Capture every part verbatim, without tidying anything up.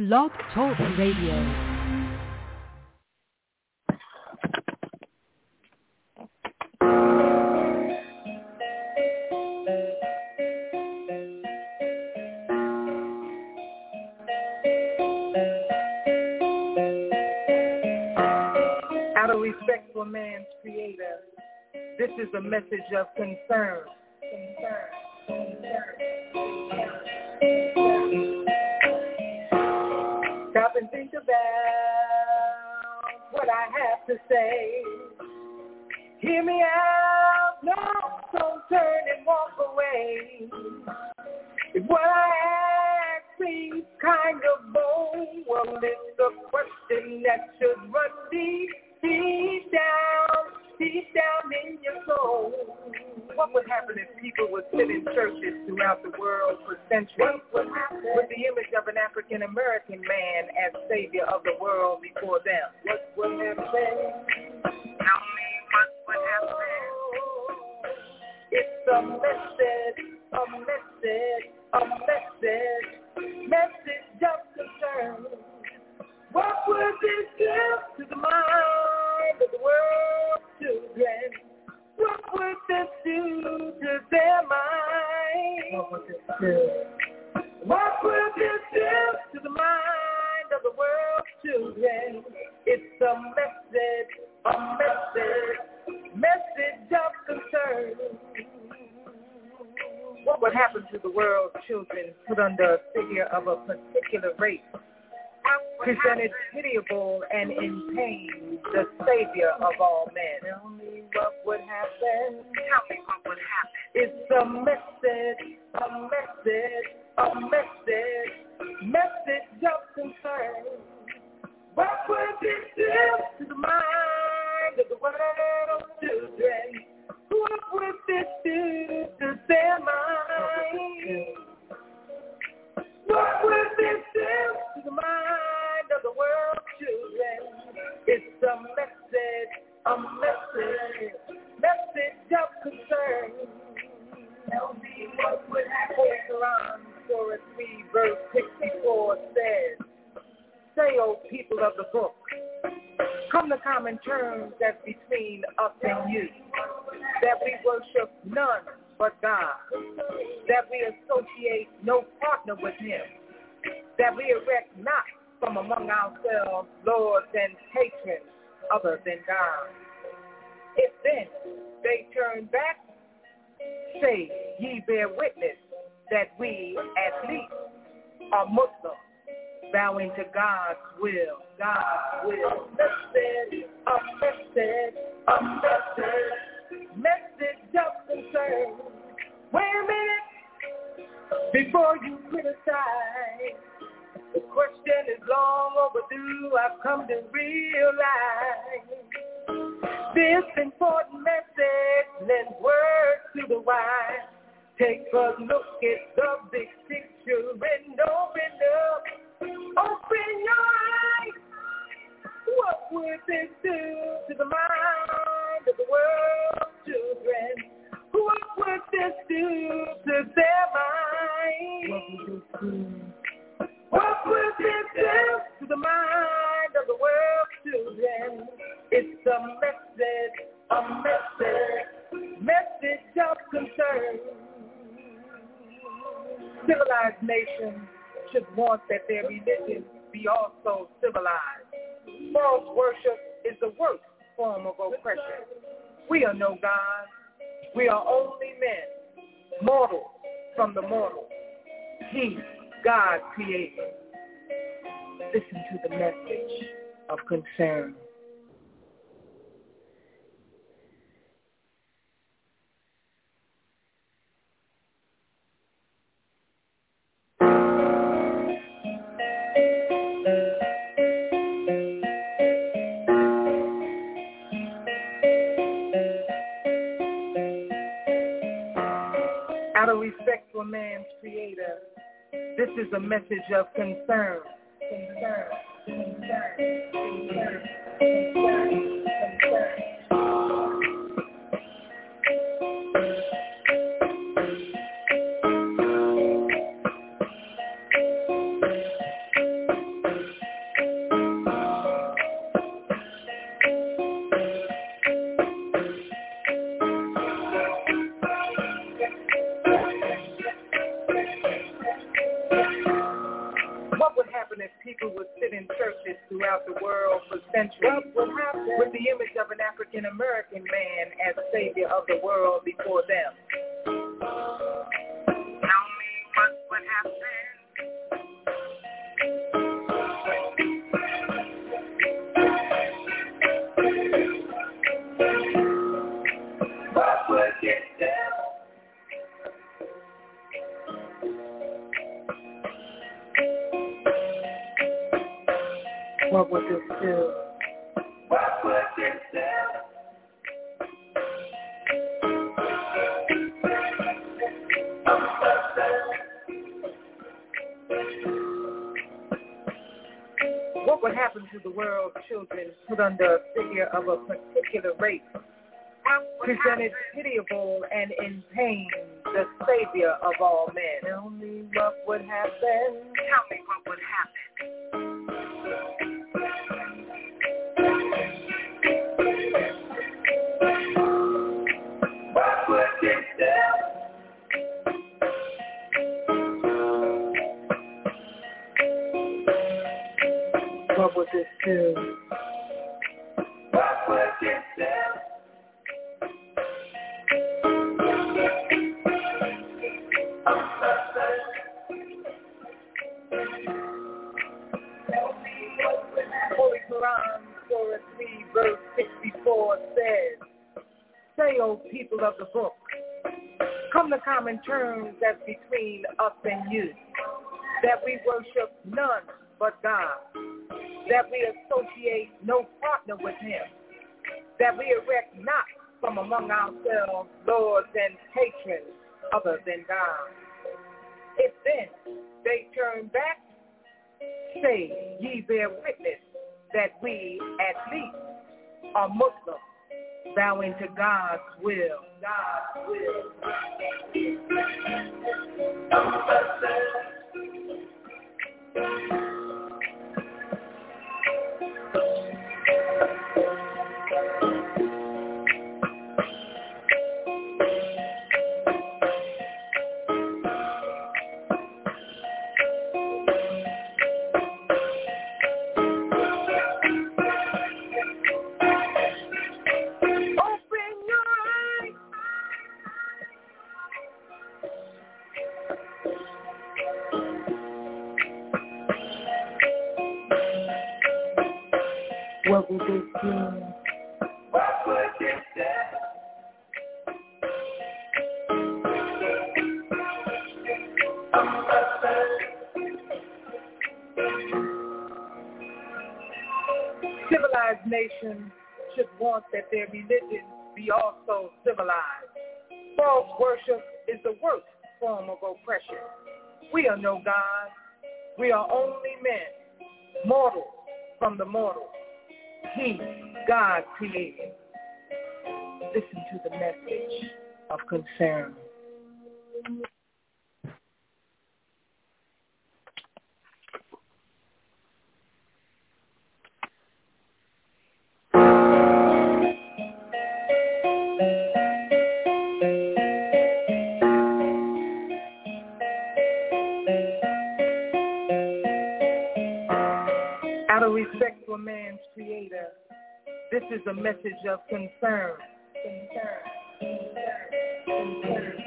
Blog Talk Radio. Out of respect for man's creator, this is a message of concern. Concern. Concern. Stop and think about what I have to say. Hear me out, no, don't turn and walk away. If what I ask seems kind of bold, well, it's a question that should run deep, deep down, deep down in your soul. What would happen if people would sit in churches throughout the world for centuries with the image of an African-American man as savior of the world before them? What would happen? Tell me what would happen. It's a message, a message, a message, message of concern. What would this do to the mind of the world's children? What would this do to their mind? What would this do? What would this do to the mind of the world's children? It's a message, a message, message of concern. What would happen to the world's children put under a figure of a particular race, presented pitiable and in pain, the savior of all men? Tell me what would happen. Tell me what would happen. It's a message, a message, a message, message of concern. What would this do to the mind of the world's children? What would this do to their mind? What would this do to the mind of the world's children? It's a message, a message, message of concern. Tell me what would happen. Quran Surah three verse sixty-four says, say, O people of the book, come to common terms that's between us and you, that we worship none but God, that we associate no partner with him, that we erect not from among ourselves lords and patrons other than God. If then they turn back, say ye bear witness that we at least are Muslims, bowing to God's will, God's will. Message, a message, a message, message of concern. Wait a minute, before you criticize, the question is long overdue. I've come to realize this important message lends words to the wise. Take a look at the big picture and open up, open your eyes. What would this do to the mind of the world's children? What would this do to their mind? What would this do to the mind of the world's children? It's a message, a message, message of concern. Civilized nations should want that their religion be also civilized. False worship is the worst form of oppression. We are no gods. We are only men, mortal from the mortal. He, God, created. Listen to the message of concern. Out of respect for man's creator, this is a message of concern. Concern. Concern. Concern. Concern. Concern. What would happen if people would sit in churches throughout the world for centuries with the image of an African-American man as savior of the world before them? Tell me what would happen. What would get them? What would this do? What would this do? What would happen to the world's children put under a figure of a particular race, presented pitiable and in pain, the savior of all men? Tell me what would happen. Tell me what would happen. What would this do? What would this do? What would this do? Holy Quran, Surah three, verse sixty-four says, "Say, O people of the book, come to common terms that's between us and you, that we worship none but God, that we associate no partner with him, that we erect not from among ourselves lords and patrons other than God. If then they turn back, say ye bear witness that we at least are Muslims, bowing to God's will." God's will. What would this do? What would this do? Civilized nations should want that their religion be also civilized. False worship is the worst form of oppression. We are no God. We are only men, mortals from the mortals. He, God, created. Listen to the message of concern. Out of respect for man's creator, this is a message of concern. Concern. Concern. Concern.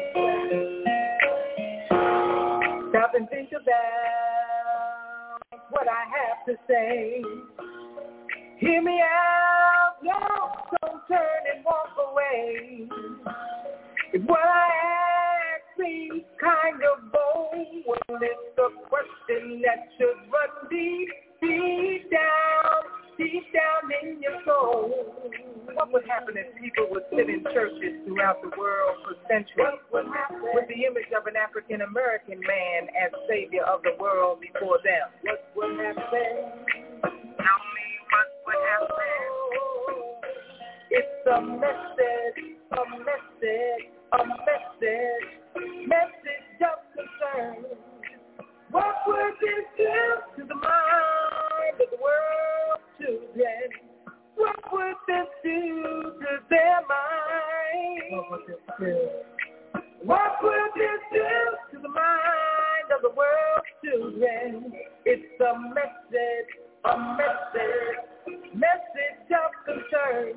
Stop and think about what I have to say. Hear me out, no, don't turn and walk away. If what I ask seems kind of bold, well, it's a question that should run deep. Deep down, deep down in your soul. What would happen if people would sit in churches throughout the world for centuries with the image of an African-American man as savior of the world before them? What would happen? Tell me what would happen. It's a message, a message, a message, message of concern. What would this do to the mind of the world children? What would this do to their mind? What would this do? What would this do to the mind of the world children? a message, a message, message of concern.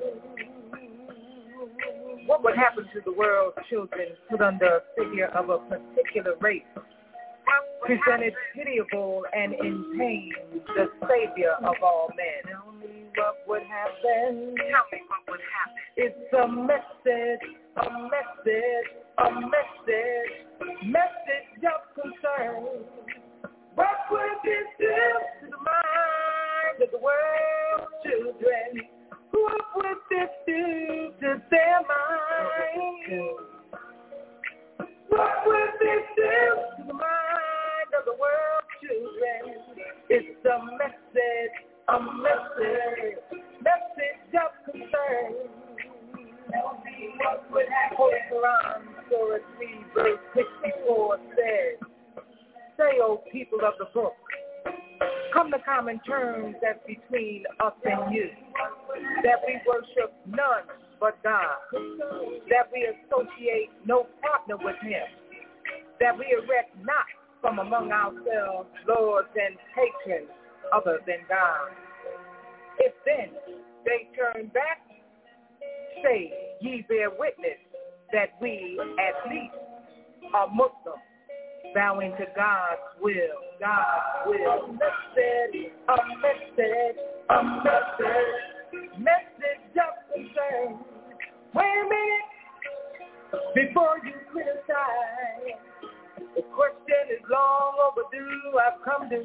What would happen to the world's children put under a figure of a particular race, presented pitiable and in pain, the savior of all men? Tell me what would happen. Tell me what would happen. It's a message, a message, a message, message of concern. What would this do to the mind of the world's children? What would this do to their minds? What would this do to the mind of the world's children? It's a message, a message, message of concern. What would happen? Holy Quran, Surah three, verse sixty-four says, say, O people of the book, come to common terms that's between us and you, that we worship none but God, that we associate no partner with him, that we erect not from among ourselves lords and patrons other than God. If then they turn back, say ye bear witness that we at least are Muslims, bowing to God's will, God's will. Message, a message, a message, message of concern. Wait a minute, before you criticize, the question is long overdue. I've come to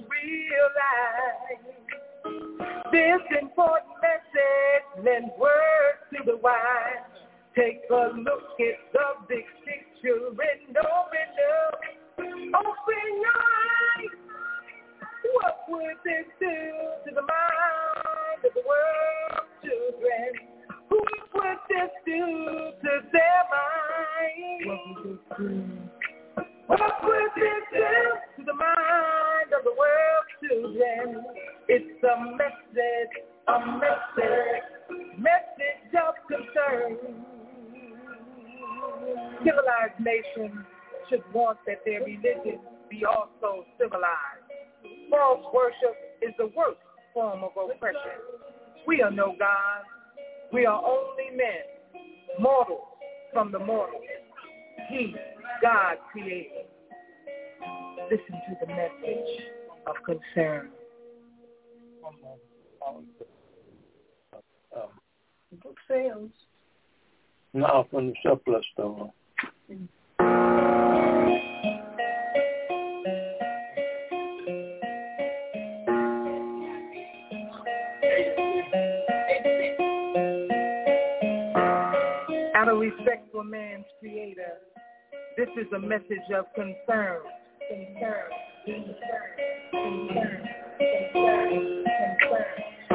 realize this important message lends words to the wise. Take a look at the big picture and open up. Open your eyes. What would this do to the mind of the world's children? What would this do to their minds? What would this do to the mind of the world's children? It's a message, a message, message of concern. Civilized nations should want that their religion be also civilized. False worship is the worst form of oppression. We are no gods. We are only men, mortals from the mortals. He, God, created. Listen to the message of concern. Um, Book sales. Now from the surplus store. Mm. Out of respect for man's creator, this is a message of concern. Concern, concern, concern, concern, concern.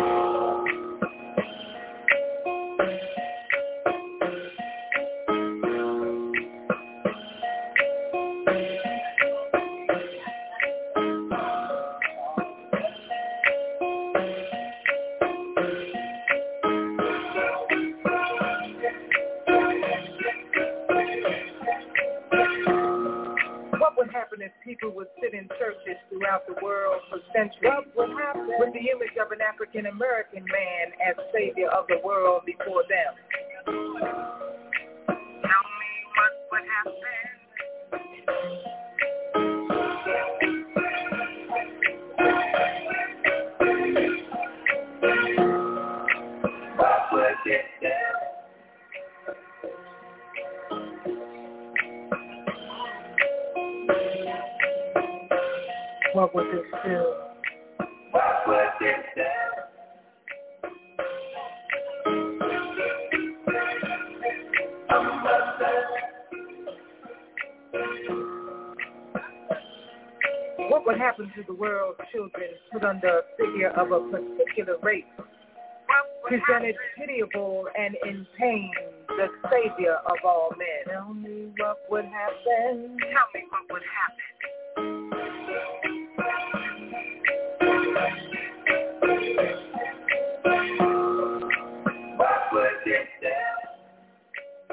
If people would sit in churches throughout the world for centuries with the image of an African American man as savior of the world before them. Tell me what would happen. What would it do? What would this do? What would this do? What would happen to the world's children put under a figure of a particular race, presented pitiable and in pain, the savior of all men? Tell me what would happen. Tell me what would happen. What would this do?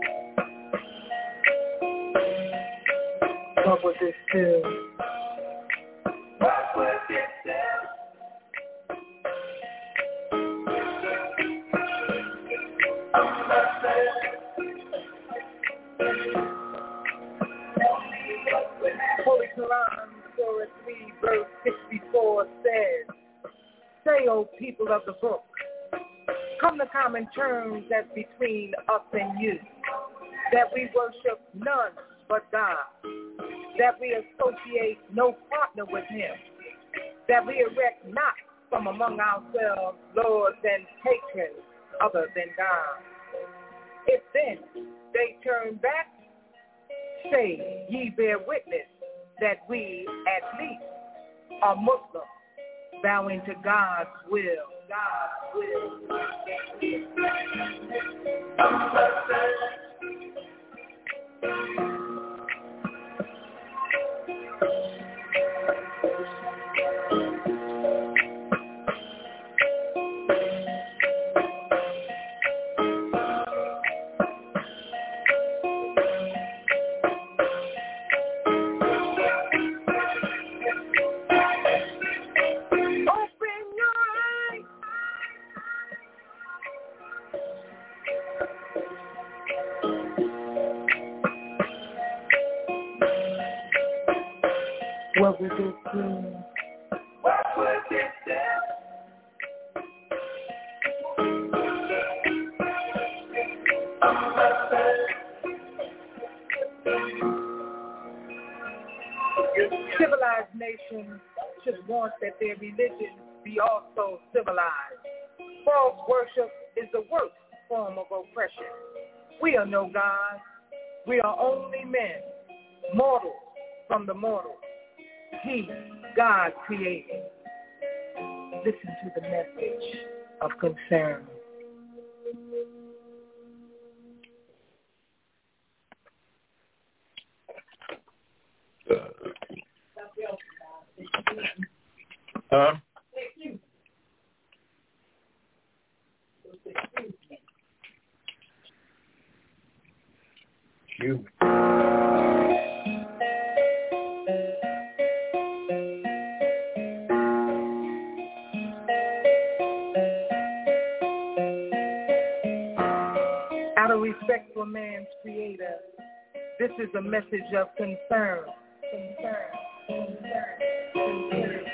What would this do? Surah three, verse sixty-four says, say, O people of the book, come to common terms that's between us and you, that we worship none but God, that we associate no partner with him, that we erect not from among ourselves lords and patrons other than God. If then they turn back, say, ye bear witness that we at least are Muslims, bowing to God's will, God's will. What would this do? What would this do? Civilized nations should want that their religion be also civilized. False worship is the worst form of oppression. We are no gods. We are only men, mortals from the mortal. He, God, created. Listen to the message of concern. Huh? You. Out of respect for man's creator, this is a message of concern. Concern. Concern. Concern.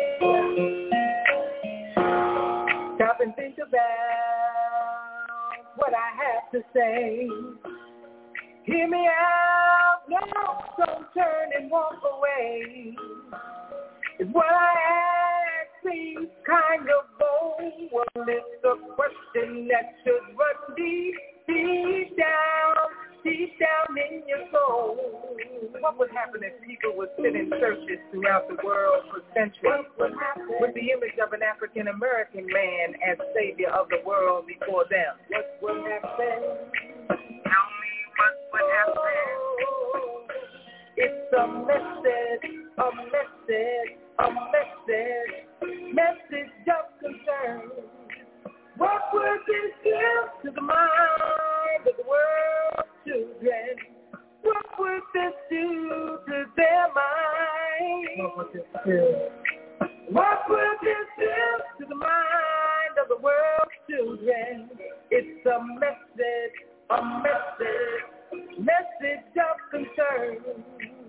Stop and think about what I have to say. Hear me out, no, don't turn and walk away. It's what I ask seems kind of bold. Well, it's a question that should run deep, deep down, deep down in your soul. What would happen if people would sit in churches throughout the world for centuries with the image of an African-American man as savior of the world before them? What would happen? Tell me what would happen. It's a message, a message, a message, message of concern. What would this do to the mind of the world children? What would this do to their mind? What would this do? What would this do to the mind of the world children? It's a message, a message, message of concern.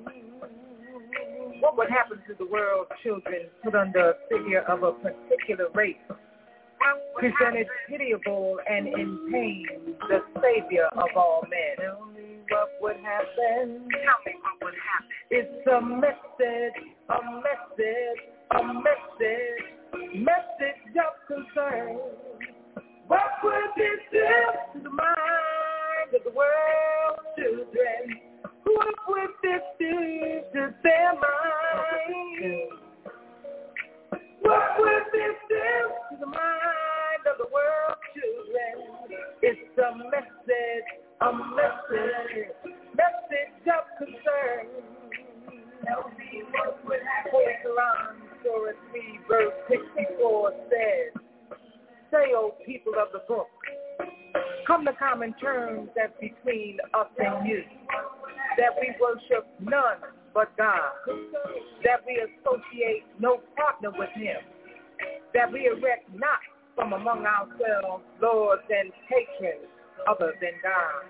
What would happen to the world children put under a figure of a particular race, presented pitiable and in pain, the savior of all men? Tell me what would happen. Tell me what would happen. It's a message, a message, a message, message of concern. What would this do to the mind of the world children? What would this do to their mind? What would this do to the mind of the world children? It's a message, a message, message of concern. Tell me what would happen. Holy Quran, Surah three, verse sixty-four says, say, O people of the book, come to common terms that's between us and you, that we worship none but God, that we associate no partner with him, that we erect not from among ourselves lords and patrons other than God.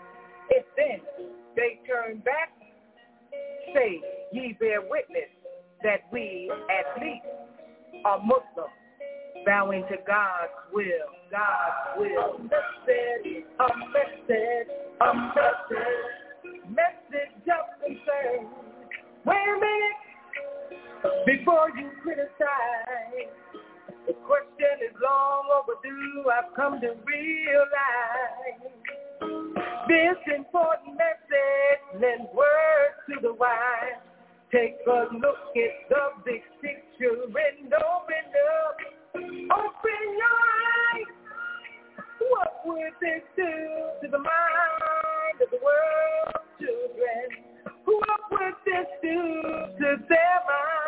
If then they turn back, say, ye bear witness that we at least are Muslims, bowing to God's will, God's will. Message, a message, a message, message of concern. Wait a minute, before you criticize, the question is long overdue. I've come to realize this important message lends words to the wise. Take a look at the big picture and open up. Open your eyes. What would this do to the mind of the world's children? What would this do to their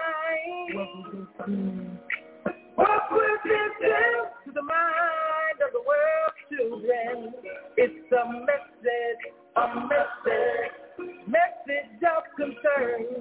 minds? What would this do to the mind of the world's children? It's a message, a message, message of concern.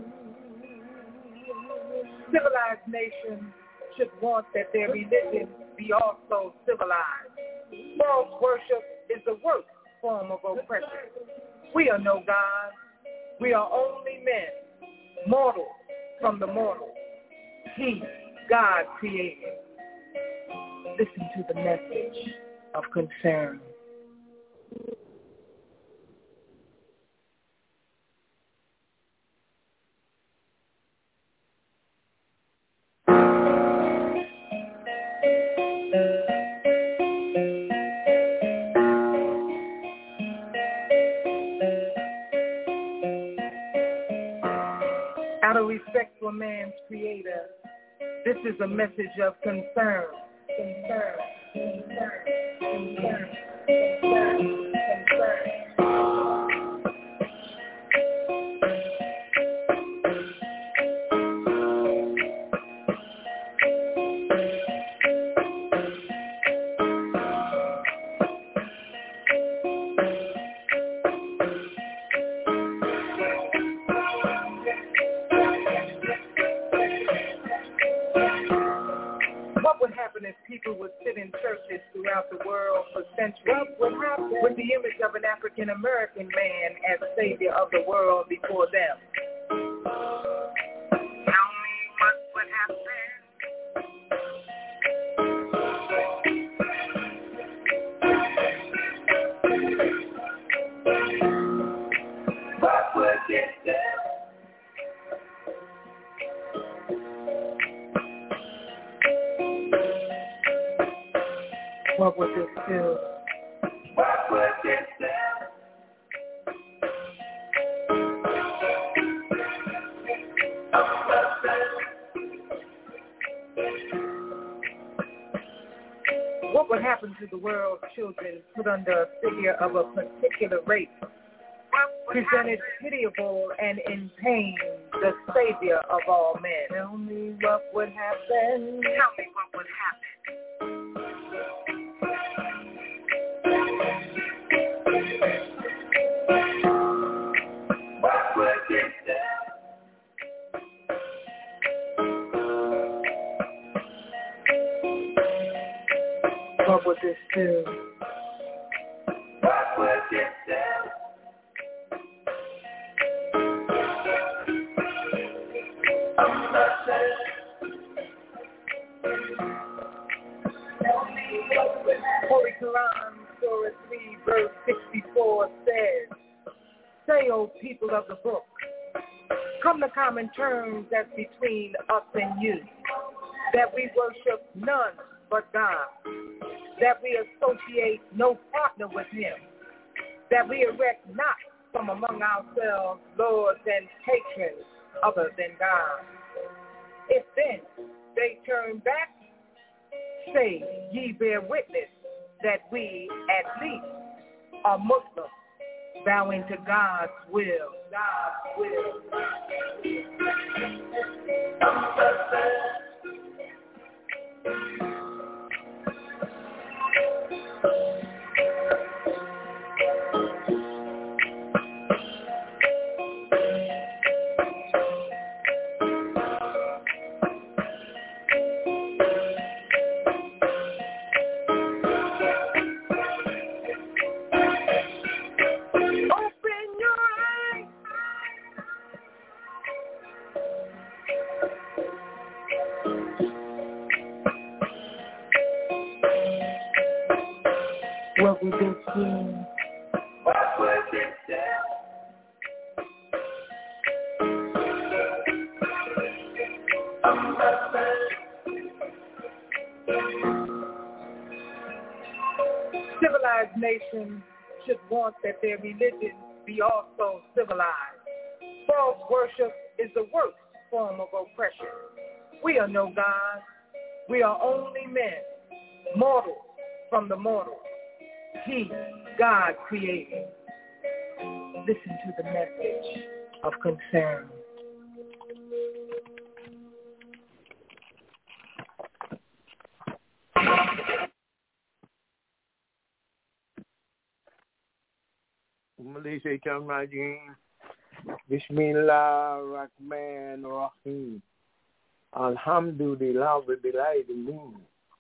Civilized nations should want that their religion be also civilized. False worship is the worst form of oppression. We are no gods. We are only men, mortal from the mortal. He, God, created. Listen to the message of concern. Out of respect for man's creator, this is a message of concern. Concern. Concern. Concern. Concern. Concern. If people would sit in churches throughout the world for centuries with the image of an African American man as savior of the world before them. Tell me what would happen. What would this do? What would this do? What would this do? What would happen to the world's children put under a figure of a particular race, presented pitiable and in pain, the savior of all men? Tell me what would happen. Tell me what would happen. What would this do? What would this do? Holy Quran, Surah three, verse sixty-four says, say, O people of the book, come to common terms as between us and you, that we worship none but God, that we associate no partner with him, that we erect not from among ourselves lords and patrons other than God. If then they turn back, say, ye bear witness that we at least are Muslims, bowing to God's will, God's will. a message. Civilized nations should want that their religion be also civilized. False worship is the worst form of oppression. We are no gods. We are only men, mortals from the mortals. He, God, created. Listen to the message of concern. Malaysia Rajim. Bismillah Rahman Rahim. Alhamdulillah Rabbil Alamin.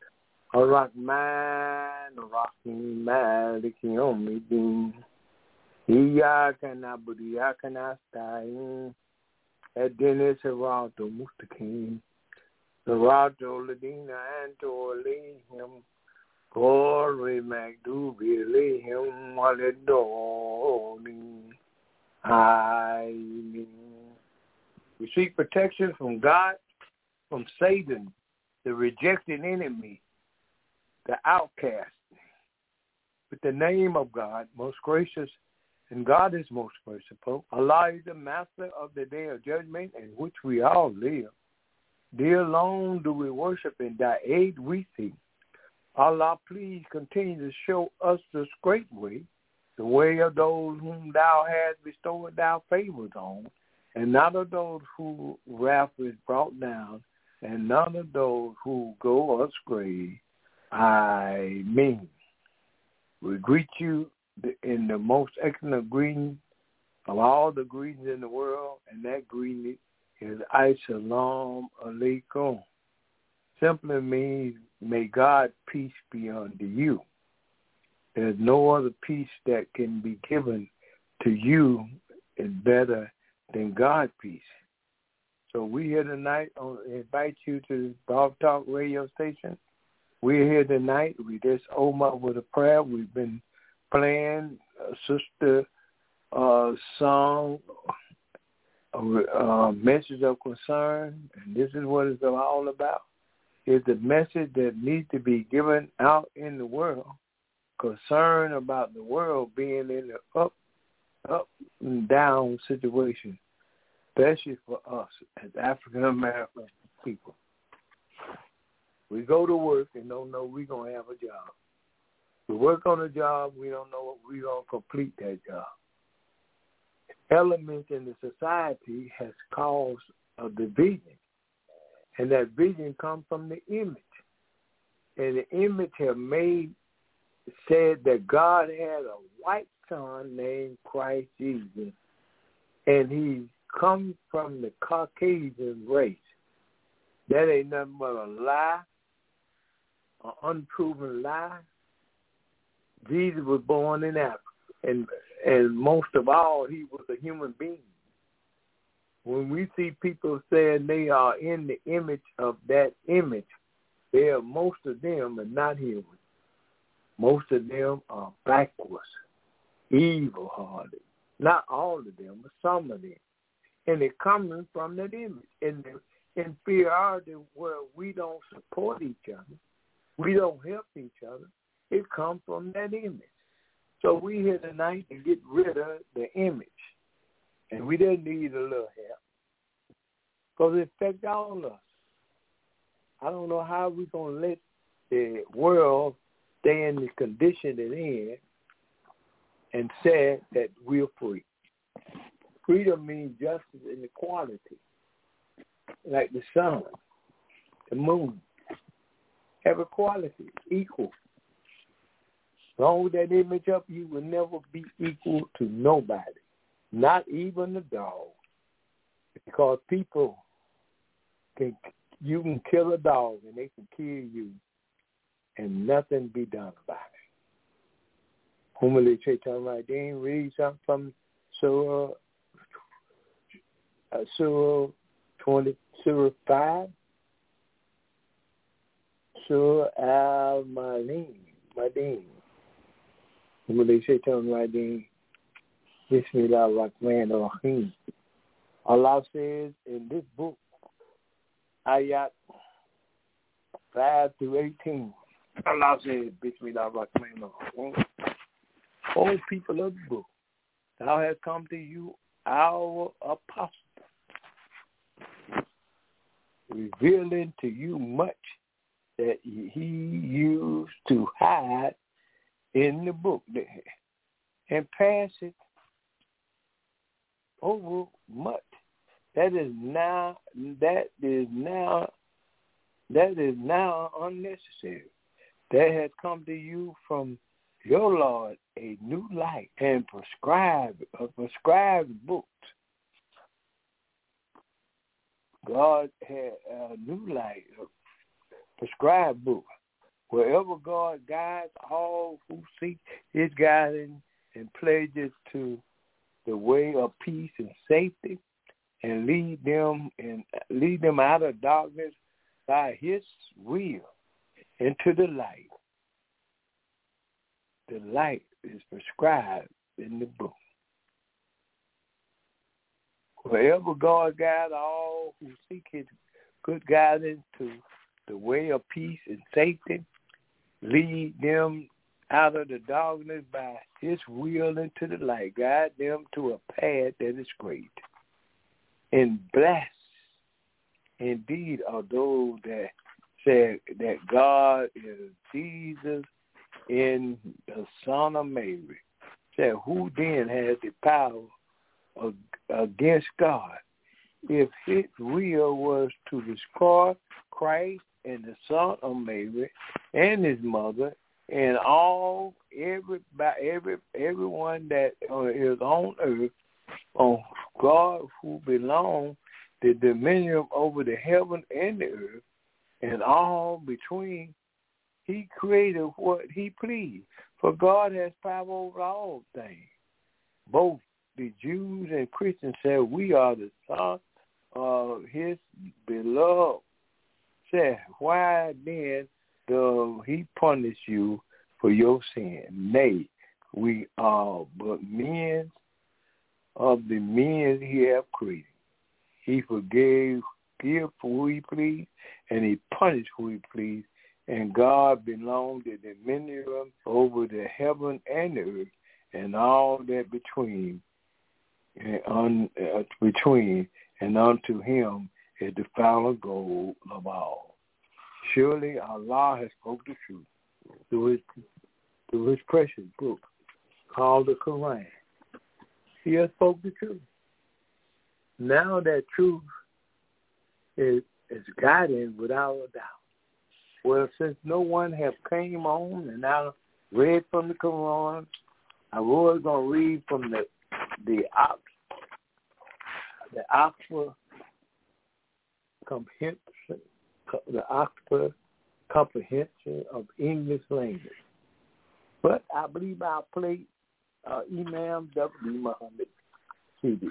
Ar-Rahman Rahim Malik Yawmiddin. Iyyaka na'budu wa iyyaka nasta'in. Ihdina as-siratal mustaqim. Siratal ladzina an'amta alayhim. Ghayril maghdubi alayhim waladdallin. Amen. We seek protection from God, from Satan, the rejected enemy, the outcast. With the name of God, most gracious, and God is most merciful. Allah is the master of the day of judgment in which we all live. Dear alone do we worship, and thy aid we seek. Allah, please continue to show us this great way, the way of those whom thou hast bestowed thy favors on, and not of those whose wrath is brought down, and none of those who go astray. Amen. We greet you in the most excellent greeting of all the greetings in the world, and that greeting is Assalamu alaikum. Simply means, may God's peace be unto you. There's no other peace that can be given to you is better than God's peace. So we here tonight, I invite you to Blog Talk radio station. We're here tonight. We just open up with a prayer. We've been playing a sister uh, song, a uh, message of concern, and this is what it's all about. It's a message that needs to be given out in the world, concern about the world being in the up, up and down situation, especially for us as African American people. We go to work and don't know we're going to have a job. We work on a job, we don't know what we're going to complete that job. Elements in the society has caused a division, and that vision comes from the image. And the image have made, said that God had a white son named Christ Jesus, and he comes from the Caucasian race. That ain't nothing but a lie, an unproven lie. Jesus was born in Africa, and and most of all, he was a human being. When we see people saying they are in the image of that image, they are, most of them are not human. Most of them are backwards, evil-hearted. Not all of them, but some of them. And they're coming from that image. In the inferiority where we don't support each other, we don't help each other, it comes from that image. So we here tonight to get rid of the image. And we didn't need a little help, because it affects all of us. I don't know how we're going to let the world stay in the condition it's in and say that we're free. Freedom means justice and equality, like the sun, the moon. Have equality, equal. As long as that image up, you will never be equal to nobody, not even the dog. Because people can, you can kill a dog and they can kill you and nothing be done about it. Humali Chaitan Radim, read something from Surah, uh, Surah twenty, Surah five, Surah Al-Malim, Madim. Humali Chaitan Radim, Bismillah Rahman Rahim. Allah says in this book, ayat five through eighteen. Allah said, Bismillah ar-Rahman. O people of the book, thou hast come to you, our apostle, revealing to you much that he used to hide in the book there, and pass it over much. That is now that is now that is now unnecessary. That has come to you from your Lord a new light and prescribed a prescribed books. God had a new light, a prescribed book. Wherever God guides all who seek his guidance and pledges to the way of peace and safety, and lead them and lead them out of darkness by his will into the light. The light is prescribed in the book. Wherever God guides all who seek his good guidance to the way of peace and safety, lead them out of the darkness by his will into the light, guide them to a path that is great. And blessed indeed are those that say that God is Jesus in the Son of Mary. Said, who then has the power of, against God? If his will was to destroy Christ and the Son of Mary and his mother and all every every everyone that is on earth, on God who belongs the dominion over the heaven and the earth and all between, he created what he pleased. For God has power over all things. Both the Jews and Christians said, we are the sons of his beloved. Said, why then does he punish you for your sin? Nay, we are but men of the men he have created. He forgave, give who he pleased, and he punished who he pleased. And God belonged to the dominion over the heaven and the earth, and all that between, and un, uh, between, and unto him is the final goal of all. Surely Allah has spoken the truth through his, through his precious book called the Quran. He has spoken the truth. Now that truth is, is guiding without a doubt. Well, since no one have came on and I read from the Quran, I was going to read from the the Ox, the Oxford Comprehension, the Oxford Comprehension of English Language. But I believe I'll play uh, Imam W. Muhammad C D.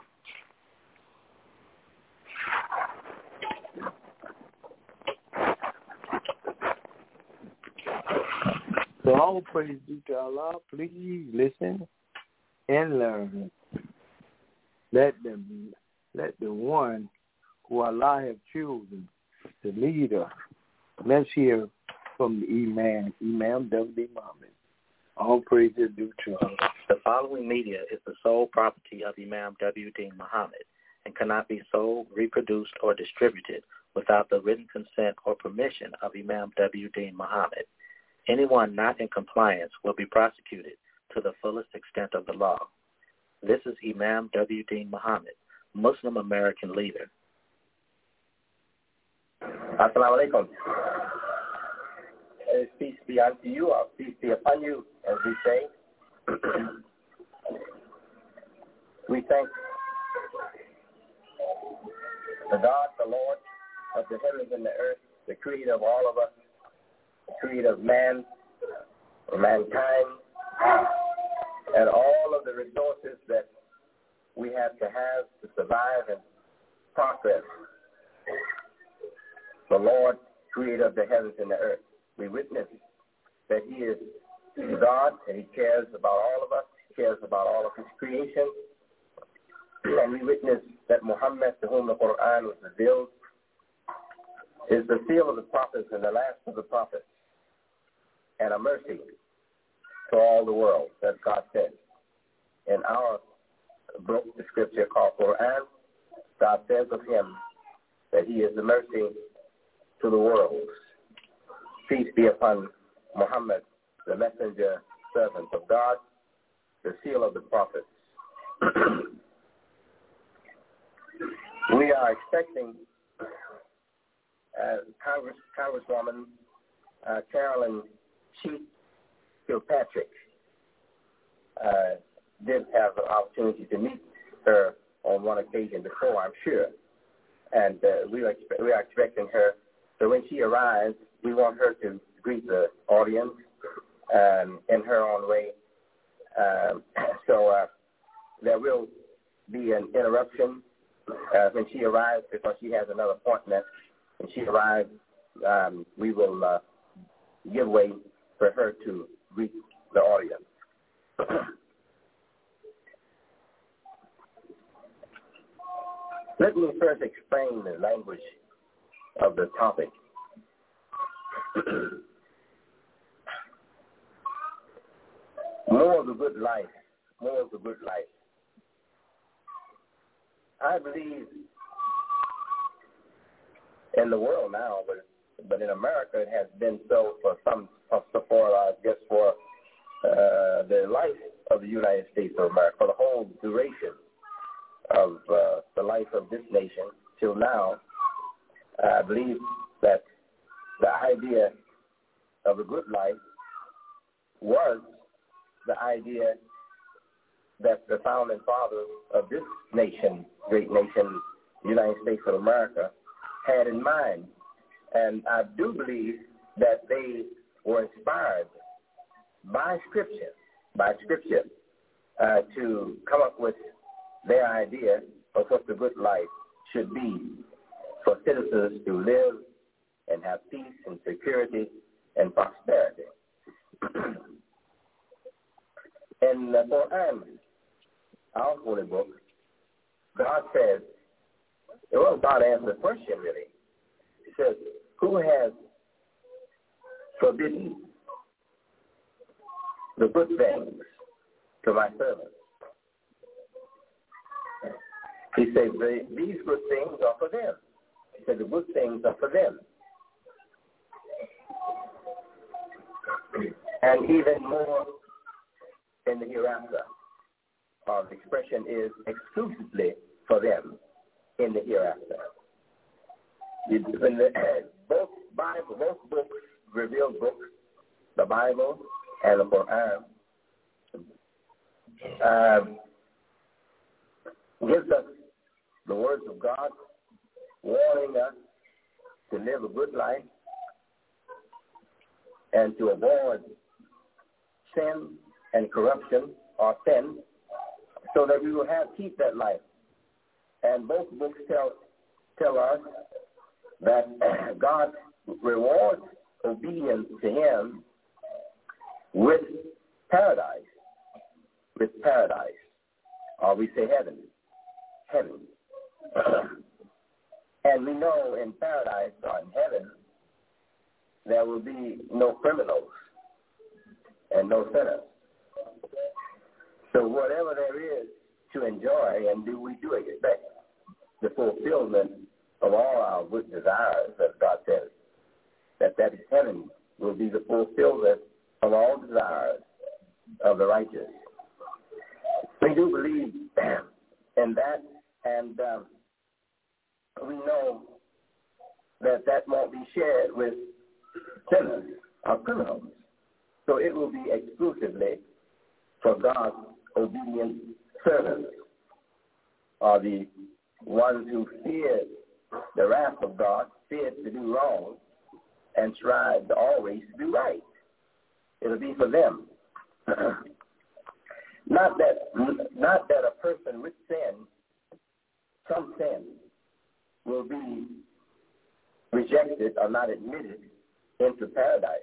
So all praise due to Allah. Please listen and learn. Let them, let the one who Allah have chosen to lead us. Let's hear from the Imam, Imam W. Muhammad. All praise is due to Allah. The following media is the sole property of Imam W. Deen Muhammad and cannot be sold, reproduced, or distributed without the written consent or permission of Imam W. Deen Muhammad. Anyone not in compliance will be prosecuted to the fullest extent of the law. This is Imam W. Deen Muhammad, Muslim American leader. Assalamu alaikum. Uh, peace be unto you, or peace be upon you, as we say. We thank the God, the Lord of the heavens and the earth, the creator of all of us, the creator of man, or mankind, and all of the resources that we have to have to survive and progress. The Lord, creator of the heavens and the earth. We witness that he is God and he cares about all of us, he cares about all of his creation. And we witness that Muhammad, to whom the Quran was revealed, is the seal of the prophets and the last of the prophets, and a mercy to all the world, that God said. In our book, the scripture called Quran, God says of him that he is the mercy to the world. Peace be upon Muhammad, the messenger, servant of God, the seal of the prophets. We are expecting uh, Congress, Congresswoman uh, Carolyn Chief Kilpatrick. Uh, did have an opportunity to meet her on one occasion before, I'm sure. And uh, we, are expe- we are expecting her. So when she arrives, we want her to greet the audience um, in her own way. Um, so uh, there will be an interruption uh, when she arrives because she has another appointment. When she arrives, um, we will uh, give way for her to greet the audience. Let me first explain the language of the topic. More of the good life, more of the good life. I believe in the world now, but but in America it has been so for some, for I guess for uh, the life of the United States of America, for the whole duration of uh, the life of this nation till now. I believe that the idea of a good life was the idea that the founding fathers of this nation, great nation, the United States of America, had in mind. And I do believe that they were inspired by Scripture, by Scripture, uh, to come up with their idea of what the good life should be for citizens to live and have peace and security and prosperity. In the Quran, our holy book, God says, well, God answers the question really. He says, who has forbidden the good things to my servants? He said, these good things are for them. He said, the good things are for them. And even more in the hereafter. Uh, the expression is exclusively for them in the hereafter. It, when the, both Bible, both books, revealed books, the Bible and the Quran, um, gives us the words of God, warning us to live a good life and to avoid sin and corruption or sin, so that we will have keep that life. And both books tell tell us that God rewards obedience to Him with paradise, with paradise, or we say heaven, heaven. And we know in paradise or in heaven there will be no criminals and no sinners. So whatever there is to enjoy, and do we do expect the fulfillment of all our good desires, as God says, that that is heaven will be the fulfillment of all desires of the righteous. We do believe in that, and um, we know that that won't be shared with sinners or criminals. So it will be exclusively for God's obedient servants, or the ones who fear the wrath of God, fear to do wrong, and strive to always do right. It'll be for them. Not that, not that a person with sin, some sin, will be rejected or not admitted into paradise.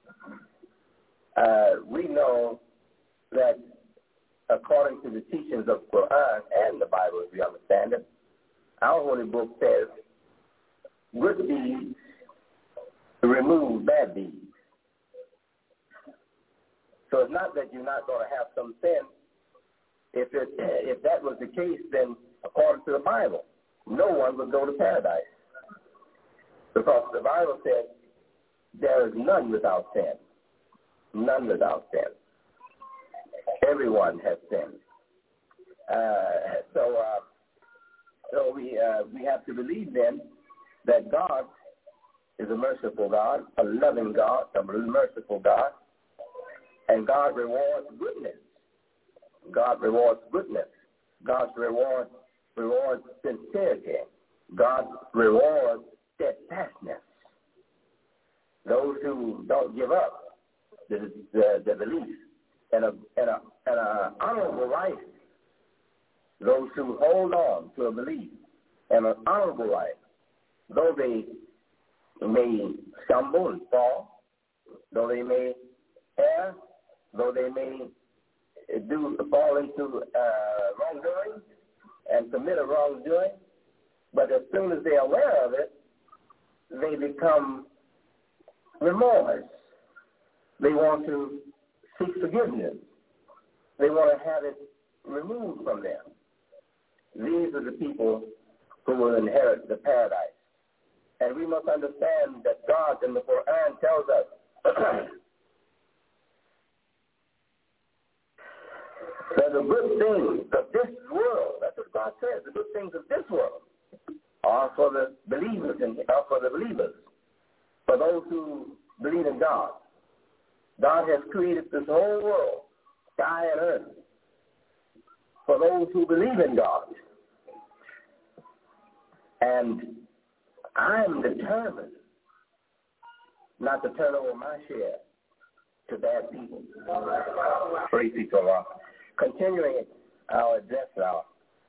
Uh, we know that according to the teachings of Quran and the Bible, as we understand it, our holy book says good deeds remove bad deeds. So it's not that you're not going to have some sin. If it, if that was the case, then according to the Bible, no one would go to paradise. Because the Bible says there is none without sin. None without sin. Everyone has sinned. Uh, so uh, so we, uh, we have to believe then that God is a merciful God, a loving God, a merciful God, and God rewards goodness. God rewards goodness. God rewards, rewards sincerity. God rewards steadfastness. Those who don't give up the, the, the belief and a, and, a, and a honorable life. Those who hold on to a belief and an honorable life, though they may stumble and fall, though they may err, though they may do fall into uh, wrongdoing and commit a wrongdoing, but as soon as they're aware of it, they become remorse. They want to seek forgiveness. They want to have it removed from them. These are the people who will inherit the paradise. And we must understand that God in the Quran tells us that the good things of this world, that's what God says, the good things of this world are for the believers and are for the believers, for those who believe in God. God has created this whole world, sky and earth, for those who believe in God. And I'm determined not to turn over my share to bad people. Praise be to Allah. Continuing our address now,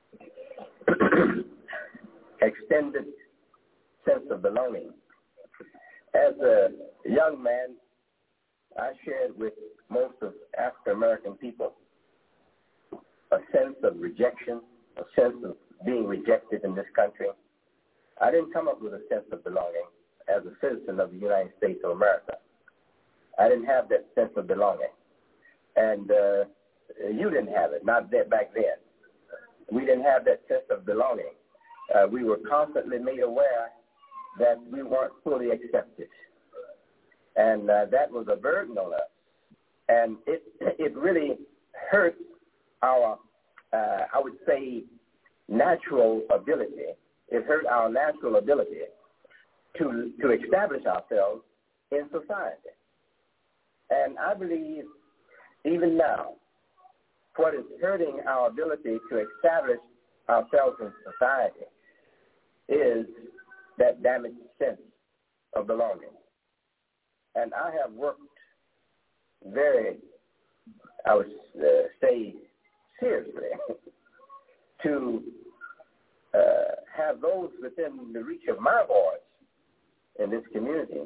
extended sense of belonging. As a young man, I shared with most of African American people a sense of rejection, a sense of being rejected in this country. I didn't come up with a sense of belonging as a citizen of the United States of America. I didn't have that sense of belonging. And uh, you didn't have it, not that back then. We didn't have that sense of belonging. Uh, we were constantly made aware that we weren't fully accepted. And uh, that was a burden on us. And it it really hurt our, uh, I would say, natural ability. It hurt our natural ability to to establish ourselves in society. And I believe even now, what is hurting our ability to establish ourselves in society is that damaged sense of belonging. And I have worked very, I would uh, say, seriously to uh, have those within the reach of my voice in this community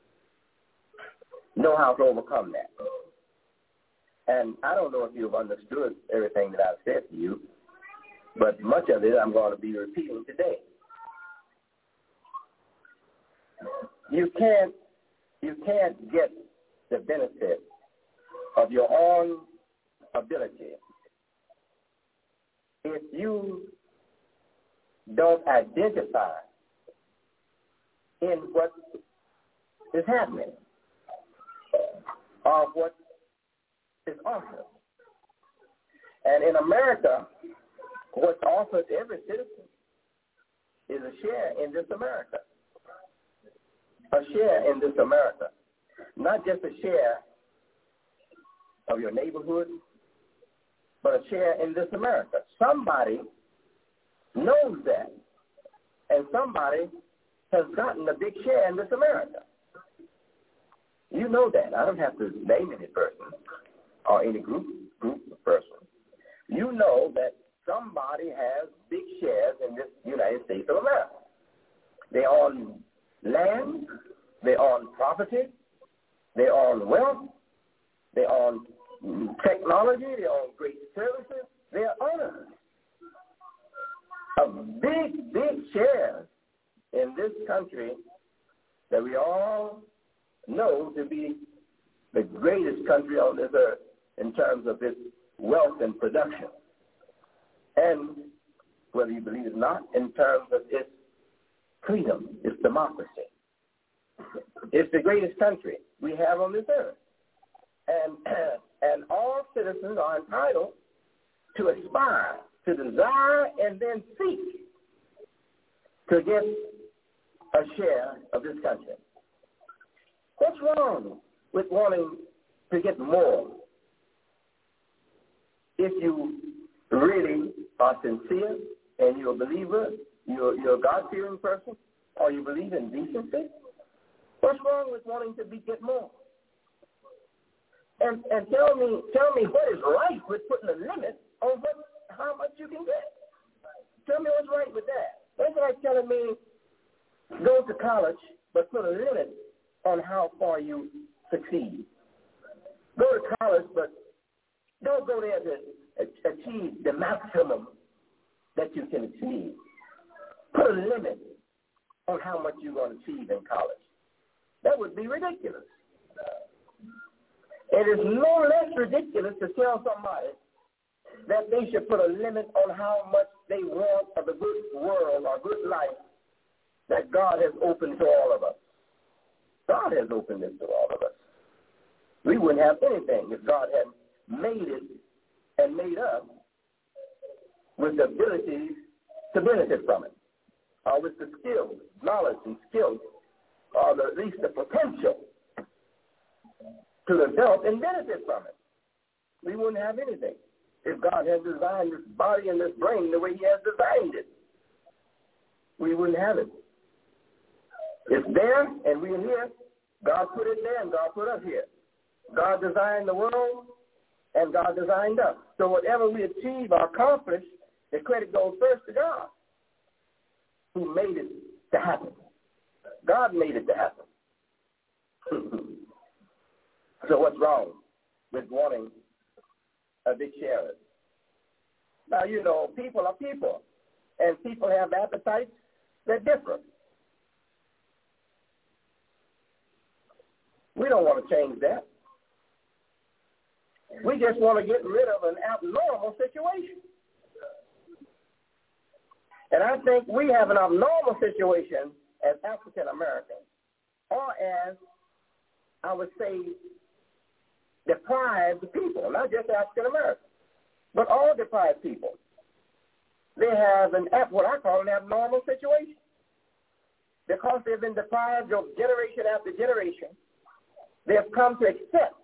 know how to overcome that. And I don't know if you've understood everything that I've said to you, but much of it I'm going to be repeating today. You can't, you can't get the benefit of your own ability if you don't identify in what is happening or what is offered. And in America, what's offered to every citizen is a share in this America. A share in this America. Not just a share of your neighborhood, but a share in this America. Somebody knows that, and somebody has gotten a big share in this America. You know that. I don't have to name any person or any group group of persons. You know that somebody has big shares in this United States of America. They own land, they own property, they own wealth, they own technology, they own great services. They are owners of big, big shares in this country that we all know to be the greatest country on this earth in terms of its wealth and production. And whether you believe it or not, in terms of its freedom, its democracy. It's the greatest country we have on this earth. And, and all citizens are entitled to aspire, to desire, and then seek to get a share of this country. What's wrong with wanting to get more if you really are sincere and you're a believer, you're, you're a God-fearing person, or you believe in decency? What's wrong with wanting to be, get more? And and tell me tell me what is right with putting a limit on what, how much you can get. Tell me what's right with that. That's like telling me go to college, but put a limit on how far you succeed. Go to college, but don't go there to achieve the maximum that you can achieve. Put a limit on how much you're going to achieve in college. That would be ridiculous. It is no less ridiculous to tell somebody that they should put a limit on how much they want of the good world or good life that God has opened to all of us. God has opened it to all of us. We wouldn't have anything if God had made it and made us with the abilities to benefit from it, or with the skills, knowledge and skills, or the, at least the potential to develop and benefit from it. We wouldn't have anything if God had designed this body and this brain the way he has designed it. We wouldn't have it. It's there, and we're here. God put it there, and God put us here. God designed the world, and God designed us. So whatever we achieve or accomplish, the credit goes first to God, who made it to happen. God made it to happen. So what's wrong with wanting a big share of it? Now, you know, people are people, and people have appetites that differ. We don't want to change that. We just want to get rid of an abnormal situation. And I think we have an abnormal situation as African Americans, or as, I would say, deprived people, not just African Americans, but all deprived people. They have an what I call an abnormal situation. Because they've been deprived of generation after generation, they have come to accept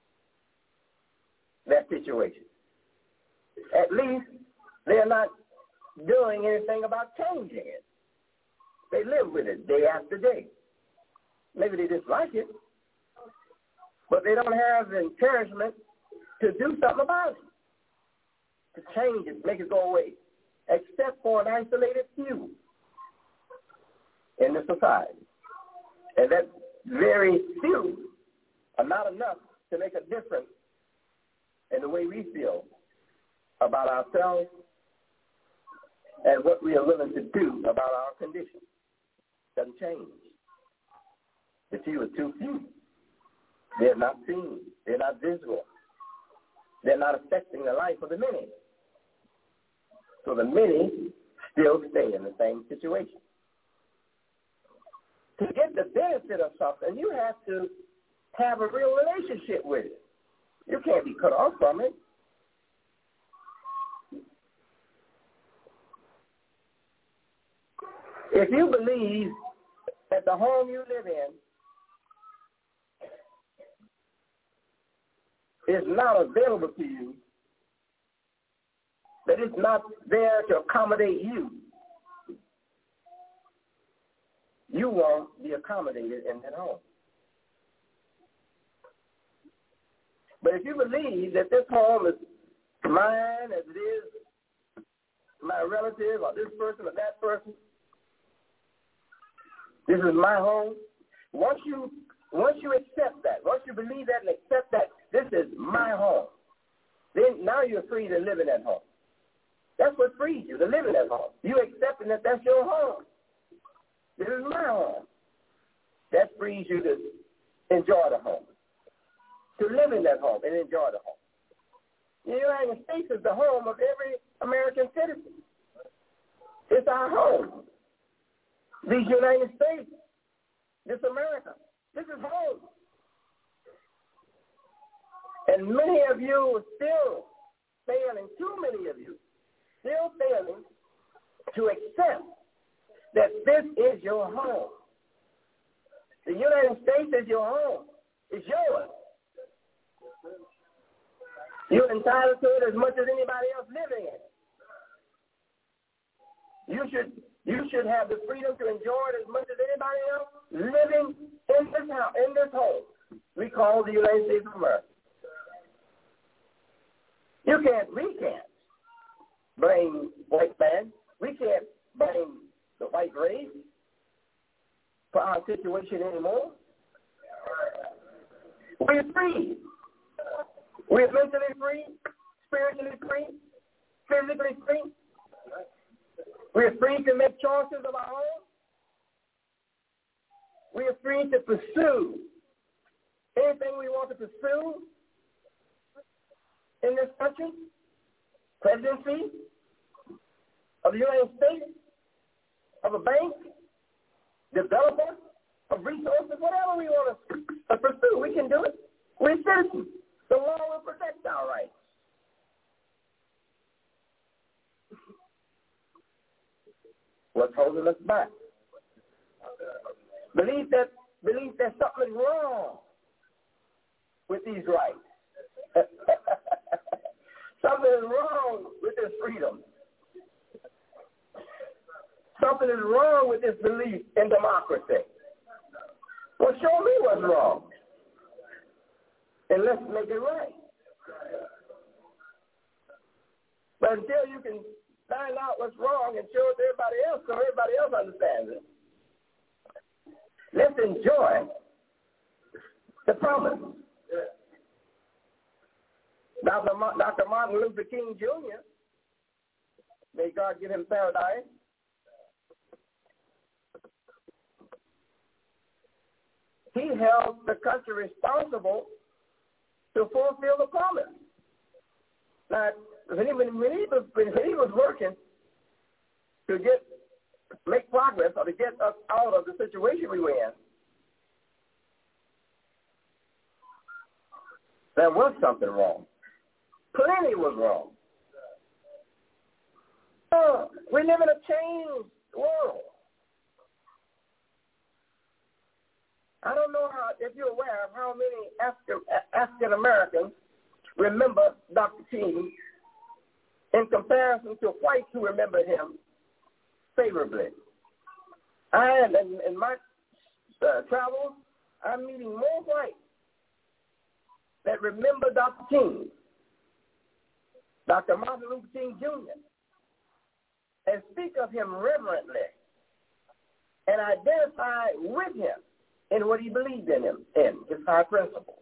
that situation. At least they're not doing anything about changing it. They live with it day after day. Maybe they dislike it, but they don't have the encouragement to do something about it, to change it, make it go away, except for an isolated few in the society. And that very few are not enough to make a difference in the way we feel about ourselves and what we are willing to do about our condition. Doesn't change. The few are too few. They're not seen. They're not visible. They're not affecting the life of the many. So the many still stay in the same situation. To get the benefit of something, you have to have a real relationship with it. You can't be cut off from it. If you believe that the home you live in is not available to you, that it's not there to accommodate you, you won't be accommodated in that home. But if you believe that this home is mine as it is my relative or this person or that person, this is my home, once you once you accept that, once you believe that and accept that this is my home, then now you're free to live in that home. That's what frees you, to live in that home. You accepting that that's your home. This is my home. That frees you to enjoy the home, to live in that home and enjoy the home. The United States is the home of every American citizen. It's our home. These United States, this America, this is home. And many of you are still failing, too many of you, still failing to accept that this is your home. The United States is your home. It's yours. You're entitled to it as much as anybody else living in it. You should, you should have the freedom to enjoy it as much as anybody else living in this house, in this home we call the United States of America. You can't, we can't blame white man. We can't blame the white race for our situation anymore. We're free. We're mentally free, spiritually free, physically free. We're free to make choices of our own. We're free to pursue anything we want to pursue in this country, presidency of the United States, of a bank, developer of resources, whatever we want to pursue, we can do it. We're citizens. The law will protect our rights. What's holding us back? Believe that, believe that something is wrong with these rights. Something is wrong with this freedom. Something is wrong with this belief in democracy. Well, show me what's wrong, and let's make it right. But until you can find out what's wrong and show it to everybody else so everybody else understands it, let's enjoy the promise. Doctor Ma- Doctor Martin Luther King Junior, may God give him paradise, he held the country responsible to fulfill the promise. Now, when he, when he, was, when he was working to get make progress or to get us out of the situation we were in, there was something wrong. Plenty was wrong. Oh, we live in a changed world. I don't know how, if you're aware of how many African, African Americans remember Doctor King in comparison to whites who remember him favorably. I am, in, in my uh, travels, I'm meeting more whites that remember Doctor King, Doctor Martin Luther King Junior, and speak of him reverently and identify with him in what he believed in him, in his high principles,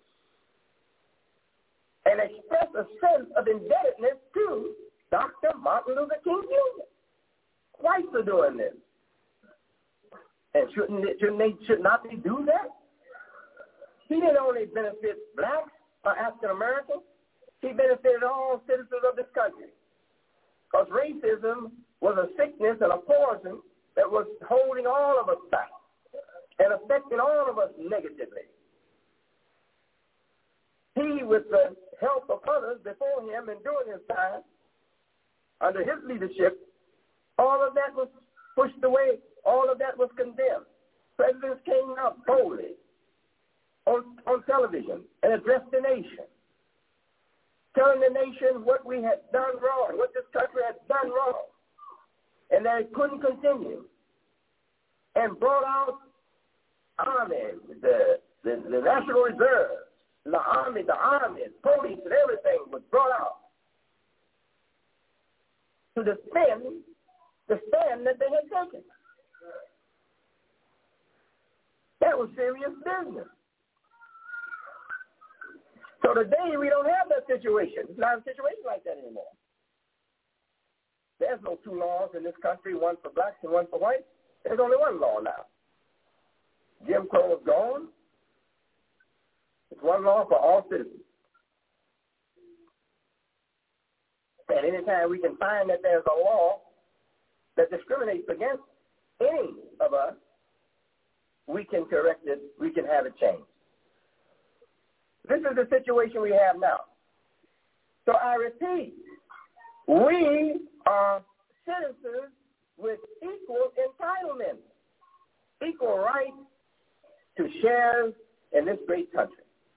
and express a sense of indebtedness to Doctor Martin Luther King Junior Whites are doing this. And shouldn't, it, shouldn't they, should not they do that? He didn't only benefit blacks or African Americans, he benefited all citizens of this country. Because racism was a sickness and a poison that was holding all of us back and affecting all of us negatively. He, with the help of others before him and during his time, under his leadership, all of that was pushed away. All of that was condemned. Presidents came out boldly on, on television and addressed the nation, telling the nation what we had done wrong, what this country had done wrong, and that it couldn't continue, and brought out army, the, the, the National Reserve, the army, the army, police, and everything was brought out to defend the stand that they had taken. That was serious business. So today we don't have that situation. It's not a situation like that anymore. There's no two laws in this country, one for blacks and one for whites. There's only one law now. Jim Crow is gone. one law for all citizens. And anytime we can find that there's a law that discriminates against any of us, we can correct it, we can have it changed. This is the situation we have now. So I repeat, we are citizens with equal entitlements, equal rights to shares in this great country.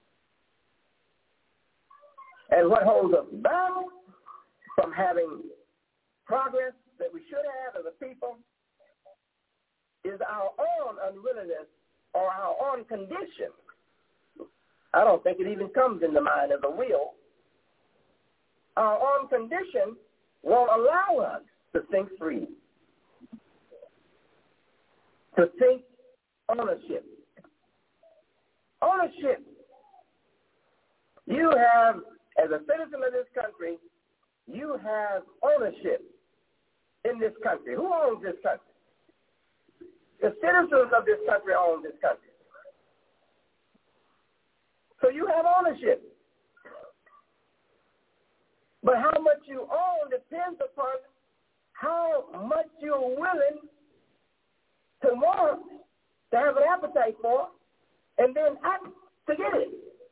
And what holds us back from having progress that we should have as a people is our own unwillingness or our own condition. I don't think it even comes in the mind as a will. Our own condition won't allow us to think free, to think ownership. Ownership. You have, as a citizen of this country, you have ownership in this country. Who owns this country? The citizens of this country own this country. So you have ownership. But how much you own depends upon how much you're willing to want, to have an appetite for, and then act to get it.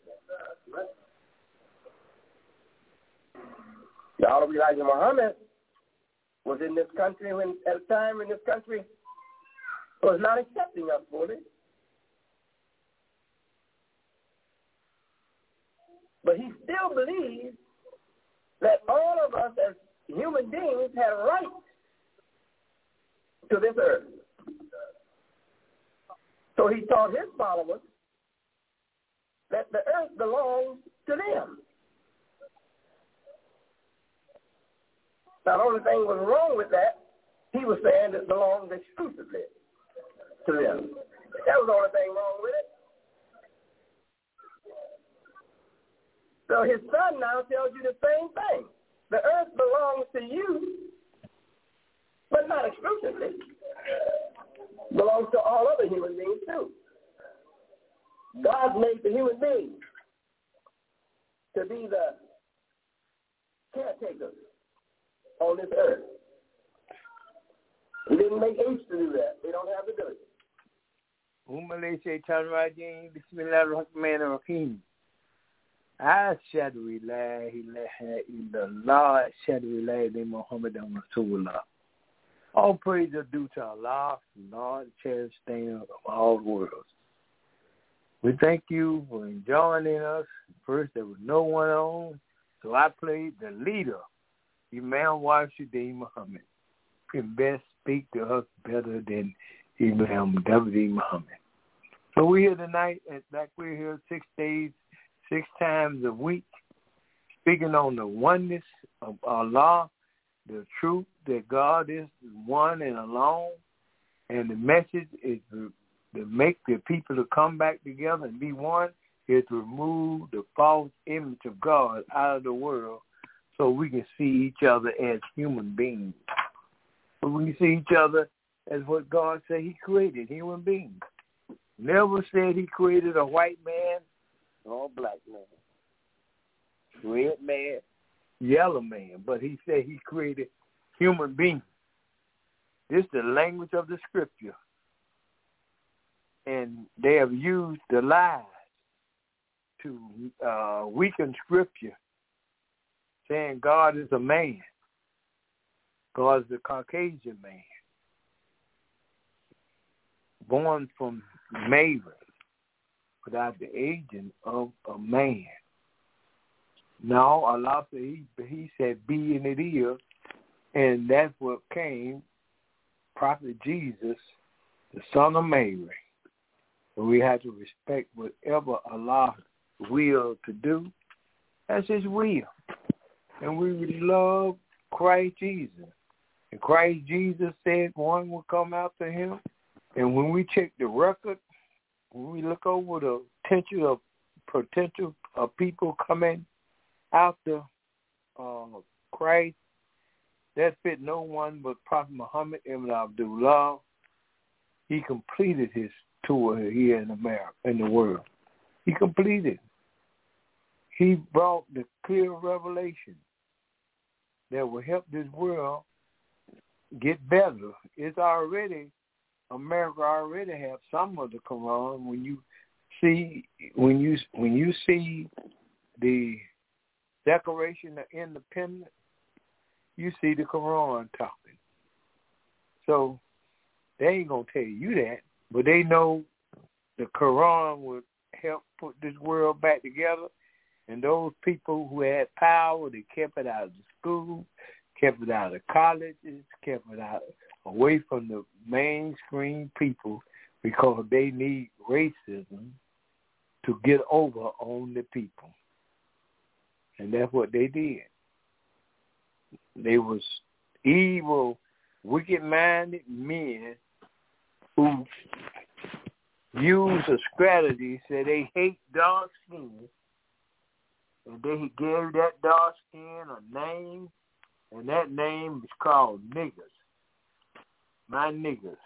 The Honorable Elijah Muhammad was in this country when, at a time when this country was not accepting us fully. But he still believes that all of us as human beings have rights to this earth. So he taught his followers that the earth belongs to them. Now, the only thing was wrong with that, he was saying it belongs exclusively to them. That was the only thing wrong with it. So his son now tells you the same thing. The earth belongs to you, but not exclusively. It belongs to all other human beings too. God made the human beings to be the caretakers on this earth. He didn't make apes to do that. They don't have to do it. Umale Shaitan Rajim, Bismillah Rahman Rahim. Ashhadu la ilaha illallah, ashhadu la ilaha Muhammadan Rasulullah. All praise are due to Allah, Lord, cherished thing of all worlds. We thank you for joining us. First, there was no one on, so I played the leader, Imam Washuddin Muhammad. You can best speak to us better than Imam W D Muhammad. So we're here tonight, and like we're here six days, six times a week, speaking on the oneness of Allah, the truth that God is one and alone, and the message is to, to make the people to come back together and be one, is to remove the false image of God out of the world so we can see each other as human beings. So we can see each other as what God said he created, human beings. Never said he created a white man or a black man, red man, yellow man, but he said he created human beings. This is the language of the scripture. And they have used the lies to uh, weaken scripture, saying God is a man. God is a Caucasian man, born from Mary, without the agent of a man. No, Allah said he, he said be and it is, and that's what came, Prophet Jesus, the son of Mary. And we have to respect whatever Allah will to do. That's his will. And we love Christ Jesus. And Christ Jesus said one will come after him. And when we check the record, when we look over the potential of potential of people coming after uh, Christ, that fit no one but Prophet Muhammad ibn Abdullah. He completed his tour here in America, in the world. He completed. he brought the clear revelation that will help this world get better. It's already, America already have some of the Quran. When you see, when you when you see the Declaration of Independence, you see the Quran talking. So they ain't gonna tell you that, but they know the Quran would help put this world back together. And those people who had power, they kept it out of the school, kept it out of colleges, kept it out away from the mainstream people because they need racism to get over on the people. And that's what they did. They was evil, wicked-minded men who used a strategy, said they hate dark skin, and they gave that dark skin a name, and that name is called niggers. My niggers.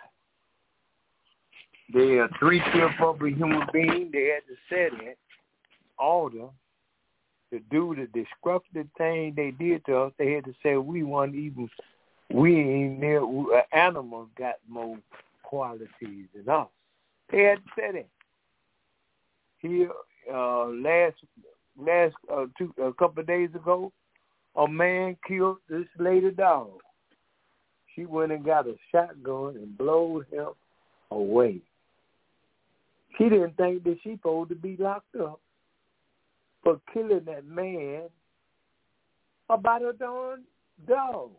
They are three-fifths of a human being. They had to set it, order, to do the destructive thing they did to us. They had to say we weren't even, we ain't near, animals got more qualities than us. They had to say that. Here, uh, last, last uh, two, a couple of days ago, a man killed this lady dog. She went and got a shotgun and blowed him away. She didn't think that she supposed to be locked up for killing that man about a darn dog.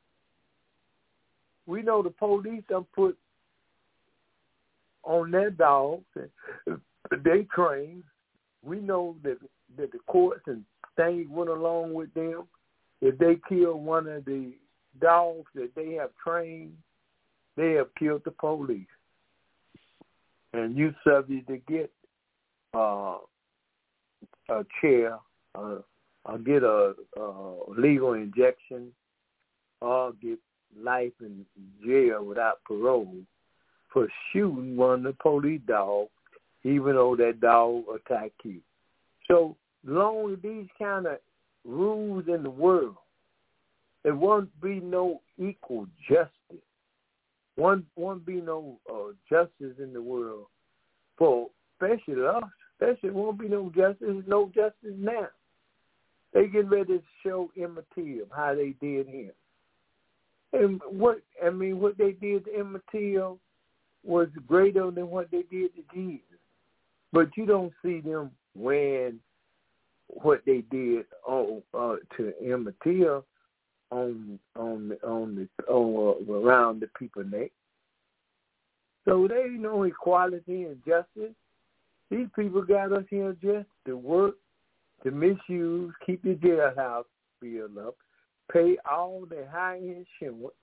We know the police have put on their dogs, they train. We know that that the courts and things went along with them. If they kill one of the dogs that they have trained, they have killed the police. And you subject to get uh, a chair, uh, or get a, a legal injection, or get life in jail without parole for shooting one of the police dogs, even though that dog attacked you. So long as these kind of rules in the world, there won't be no equal justice. One won't be no uh, justice in the world for especially us. Especially won't be no justice. No justice now. They get ready to show Emmett Till how they did him. And what I mean, what they did to Emmett Till was greater than what they did to Jesus. But you don't see them wearing what they did on, uh, to Emmett Till on on on the on, uh, around the people's neck. So there ain't no equality and justice. These people got us here just to work, to misuse, keep the jailhouse filled up, pay all the high insurance,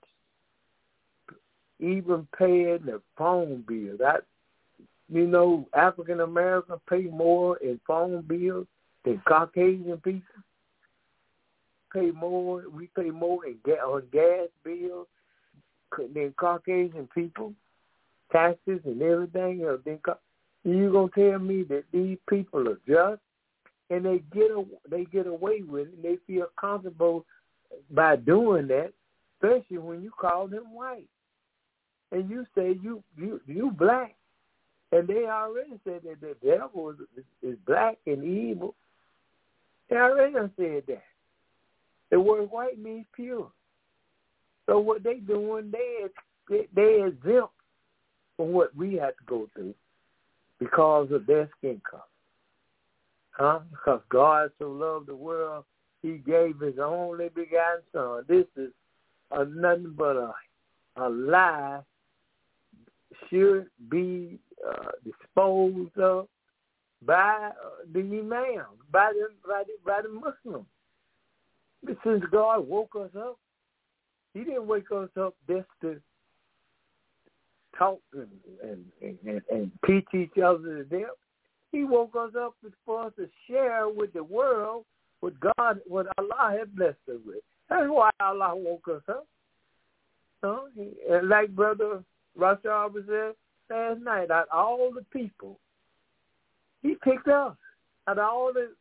even paying the phone bill. That, you know, African Americans pay more in phone bills than Caucasian people. Pay more. We pay more in ga- on gas bills than Caucasian people, taxes and everything. You know, you gonna tell me that these people are just, and they get a, they get away with it, and they feel comfortable by doing that, especially when you call them white, and you say you you you black, and they already said that the devil is, is black and evil. They already said that. The word white means pure. So what they doing, they they, they exempt from what we have to go through because of their skin color. Huh? Because God so loved the world, he gave his only begotten son. This is a, nothing but a, a lie, should be uh, disposed of by uh, the imam, by the, by the, by the Muslims. Since God woke us up, he didn't wake us up just to talk and, and, and, and teach each other to death. He woke us up for us to share with the world what God, what Allah had blessed us with. That's why Allah woke us up. So, he, like Brother Rashad said last night, out of all the people, he picked us. Out of all the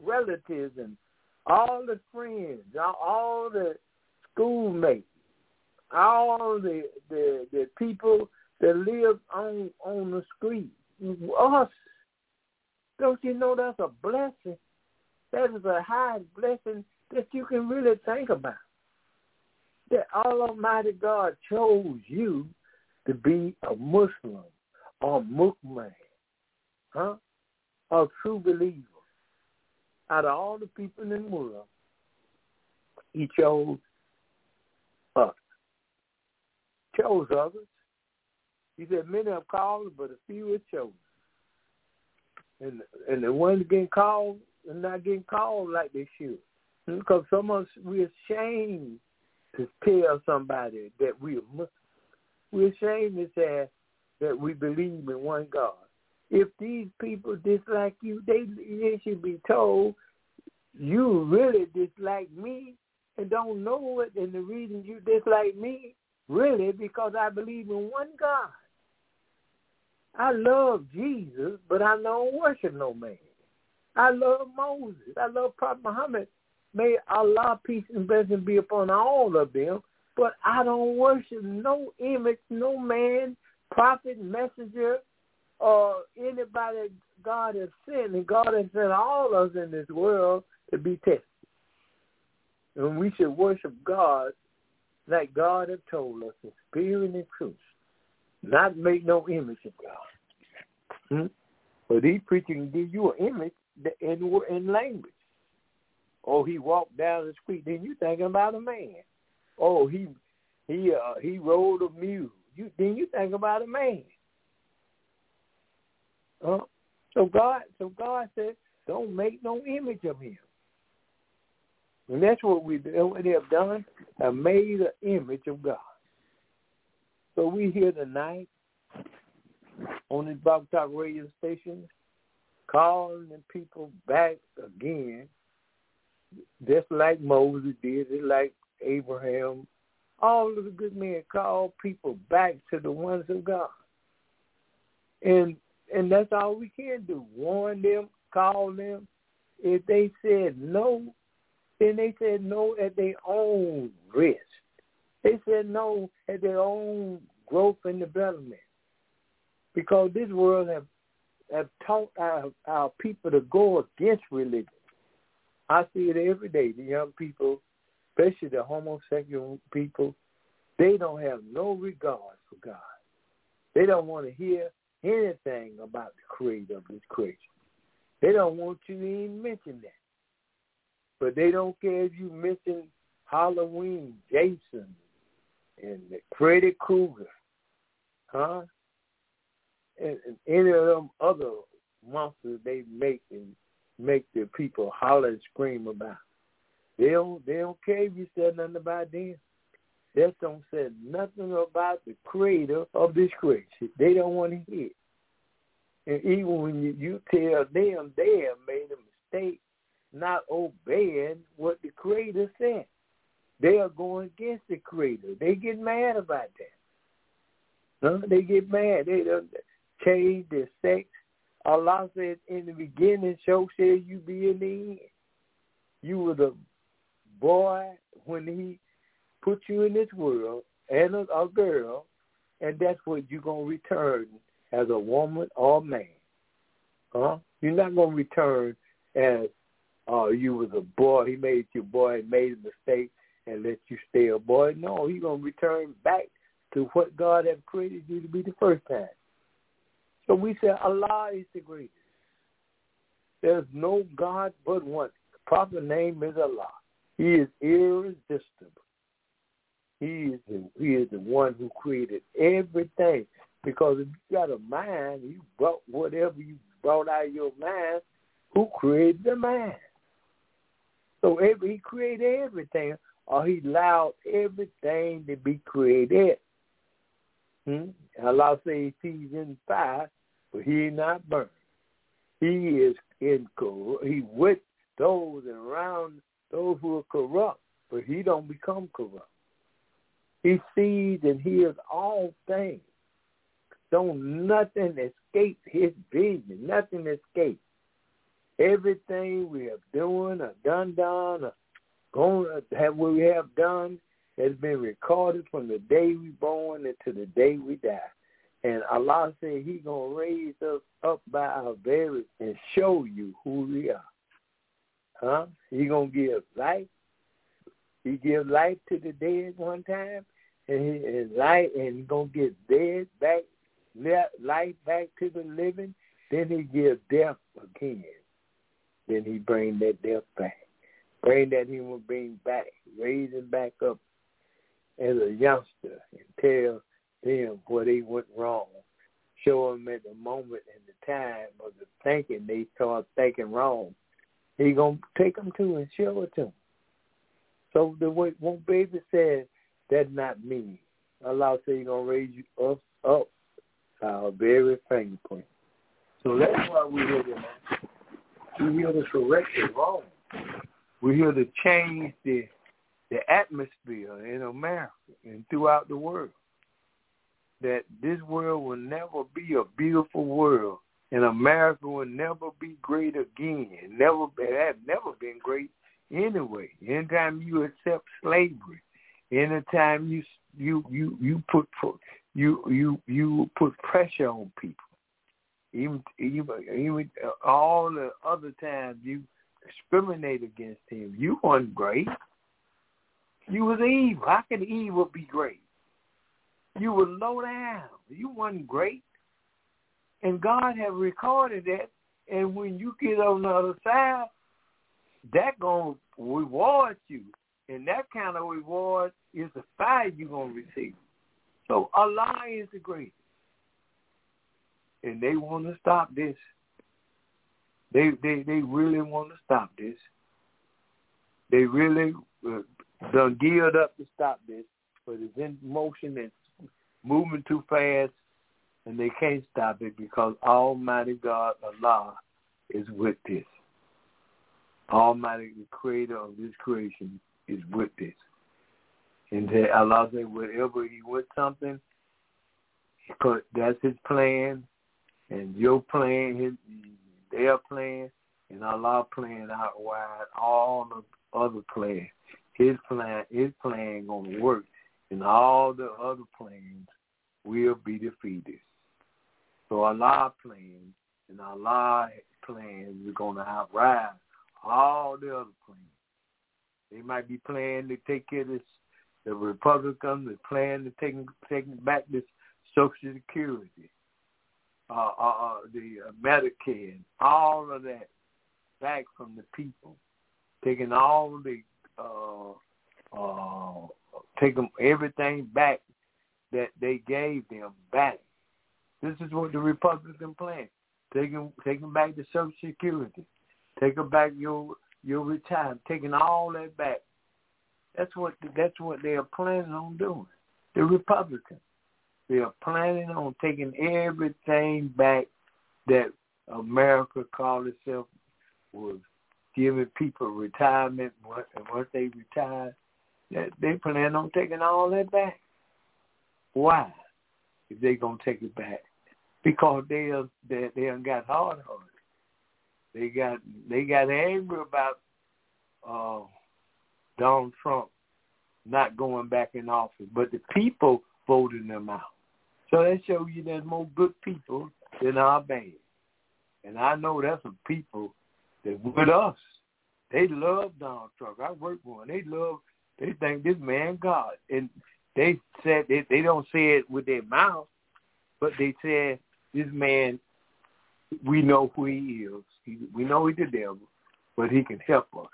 relatives and all the friends, all, all the schoolmates, all the, the the people that live on on the street, us. Don't you know that's a blessing? That is a high blessing that you can really think about. That Almighty God chose you to be a Muslim or a Mukman, huh? A true believer. Out of all the people in the world, he chose us. Chose others. He said, many are called, but a few are chosen. And and the ones getting called are not getting called like they should. Because some of us, we're ashamed to tell somebody that we're Muslim. We're ashamed to say that we believe in one God. If these people dislike you, they, they should be told, you really dislike me and don't know it, and the reason you dislike me, really, because I believe in one God. I love Jesus, but I don't worship no man. I love Moses. I love Prophet Muhammad. May Allah, peace and blessing be upon all of them, but I don't worship no image, no man, prophet, messenger, or anybody God has sent. And God has sent all of us in this world to be tested. And we should worship God like God has told us in spirit and truth, not make no image of God. Hmm? But he preaching give you an image in, in language. Oh, he walked down the street. Then you thinking about a man. Oh, he he uh, he rode a mule. You then you think about a man. Uh, so God, so God said, don't make no image of him. And that's what we what they have done. Have made an image of God. So we here tonight on this Blog Talk radio station, calling the people back again, just like Moses did, just like Abraham. All of the good men call people back to the ones of God. And and that's all we can do. Warn them, call them. If they said no, then they said no at their own risk. They said no at their own growth and development. Because this world have, have taught our, our people to go against religion. I see it every day. The young people, especially the homosexual people, they don't have no regard for God. They don't want to hear anything about the creator of this creation. They don't want you to even mention that. But they don't care if you mention Halloween, Jason, and Freddy Krueger, huh? And, and any of them other monsters they make and make the people holler and scream about. They don't they don't care if you said nothing about them. They don't say nothing about the creator of this creation. They don't want to hear it. And even when you, you tell them they have made a mistake not obeying what the creator said, they are going against the creator. They get mad about that. Huh? They get mad. They don't change their sex. Allah said in the beginning, so shall you be in the end. You were the boy when he put you in this world, and a, a girl, and that's what you're going to return as a woman or a man. Huh? You're not going to return as uh, you was a boy. He made you a boy and made a mistake and let you stay a boy. No, you're going to return back to what God has created you to be the first time. So we say Allah is the greatest. There's no God but one. The proper name is Allah. He is irresistible. He is the, he is the one who created everything. Because if you got a mind, you brought whatever you brought out of your mind, who created the mind? So every, he created everything, or he allowed everything to be created. Hmm? Allah says Ephesians five, but he is not burned. He is in he with those around those who are corrupt, but he don't become corrupt. He sees and hears all things. Don't nothing escape his vision. Nothing escapes. everything we have doing or done done or going have what we have done has been recorded from the day we born until the day we die. And Allah said He gonna raise us up by our very and show you who we are. Huh? He gonna give life. He give life to the dead one time, and he and life and he gonna give dead back, life back to the living. Then He give death again. Then He bring that death back. Bring that human being back, raise him back up as a youngster and tell them where they went wrong. Show them at the moment and the time of the thinking they start thinking wrong. He going to take them to and show it to them. So the way one baby said, that's not me. Allah said He's going to raise you up, up our very fingerprint. So that's why we're here tonight. We're here to correct the wrong. We're here to change the the atmosphere in America and throughout the world. That this world will never be a beautiful world, and America will never be great again. Never, it has never been great anyway. Anytime you accept slavery, anytime you you you you put you you you put pressure on people, even even, even all the other times you discriminate against him, you weren't great. You was evil. How could evil be great? You were low down. You wasn't great. And God have recorded that. And when you get on the other side, that going to reward you. And that kind of reward is the fire you're going to receive. So Allah is the greatest. And they want to stop this. They they, they really want to stop this. They really uh, done geared up to stop this. But it's in motion and moving too fast, and they can't stop it because Almighty God, Allah, is with this. Almighty, the creator of this creation, is with this. And Allah said, wherever He with something, that's His plan, and your plan, his, their plan, and Allah plan outwide all the other plans. His plan, His plan gonna work, and all the other plans will be defeated. So Allah plans and Allah plans are gonna outride all the other plans. They might be planning to take care of this. The Republicans are planning to take taking back this Social Security, uh, uh, uh, the uh, Medicare, and all of that back from the people, taking all the uh, uh, taking everything back that they gave them back. This is what the Republican plan: taking taking back the Social Security, taking back your your retirement, taking all that back. That's what that's what they are planning on doing. The Republicans, they are planning on taking everything back that America called itself was giving people retirement, and once they retire, that they plan on taking all that back. Why? If they gonna take it back, because they are, they they done got hard hearted. They got they got angry about uh, Donald Trump not going back in office, but the people voted them out. So that shows you there's more good people than are bad. And I know there's some people that with us, they love Donald Trump. I work for them. They love, they think this man God. And they said, they, they don't say it with their mouth, but they said, this man, we know who he is. He, we know he's the devil, but he can help us.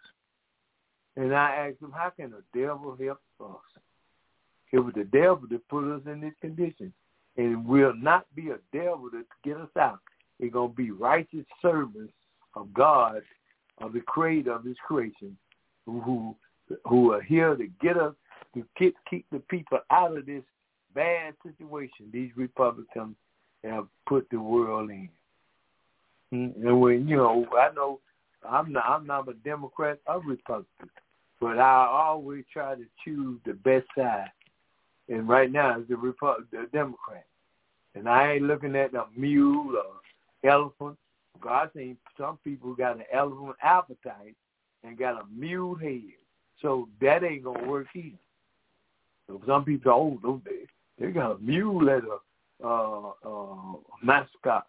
And I asked him, how can the devil help us? It was the devil that put us in this condition. And it will not be a devil to get us out. It's going to be righteous servants of God, of the creator of this creation, who, who who are here to get us, to keep, keep the people out of this bad situation these Republicans have put the world in. And when, you know, I know I'm not, I'm not a Democrat or Republican, but I always try to choose the best side. And right now it's the, Repu- the Democrat. And I ain't looking at a mule or elephant God seen some people got an elephant appetite and got a mule head. So that ain't going to work either. So some people, oh, those days, they got a mule as a uh, uh, mascot.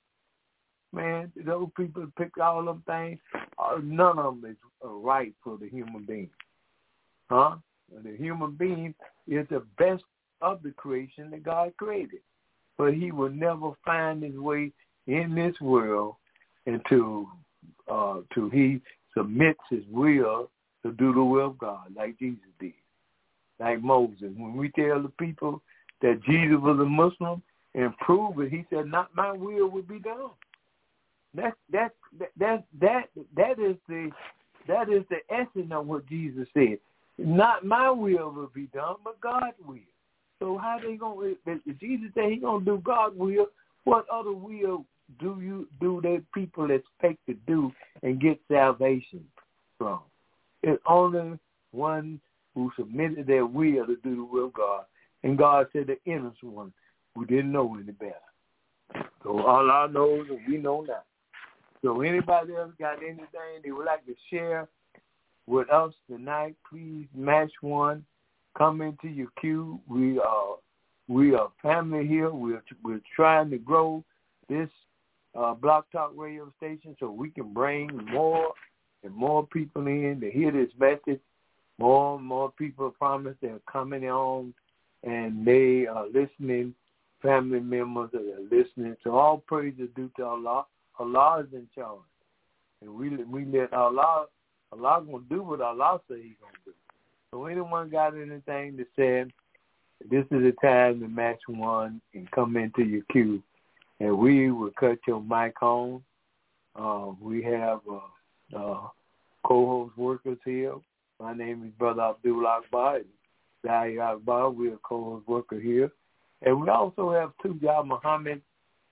Man, those people pick all them things. Uh, none of them is uh, right for the human being. Huh? The human being is the best of the creation that God created. But he will never find his way in this world until uh, till he submits his will to do the will of God, like Jesus did, like Moses. When we tell the people that Jesus was a Muslim and prove it, he said, "Not my will will be done." That that that that that is the that is the essence of what Jesus said. Not my will will be done, but God's will. So how they gonna? If Jesus said he gonna do God's will, what other will do you do that people expect to do and get salvation from? It's only one who submitted their will to do the will of God, and God said the innocent one who didn't know any better. So all I know is that we know now. So anybody else got anything they would like to share with us tonight, please match one. Come into your queue. We are we are family here. We're we're trying to grow this uh, Block Talk radio station so we can bring more and more people in to hear this message. More and more people promise they're coming on and they are listening. Family members that are listening. So all praise is due to Allah. Allah is in charge, and we we let Allah. Allah gonna do what Allah say He gonna do. So anyone got anything to say? This is the time to match one and come into your queue, and we will cut your mic on. Uh, we have uh, uh, co-host workers here. My name is Brother Abdul Akbar. Dai Akbar. We're a co-host worker here, and we also have two Jah Muhammad.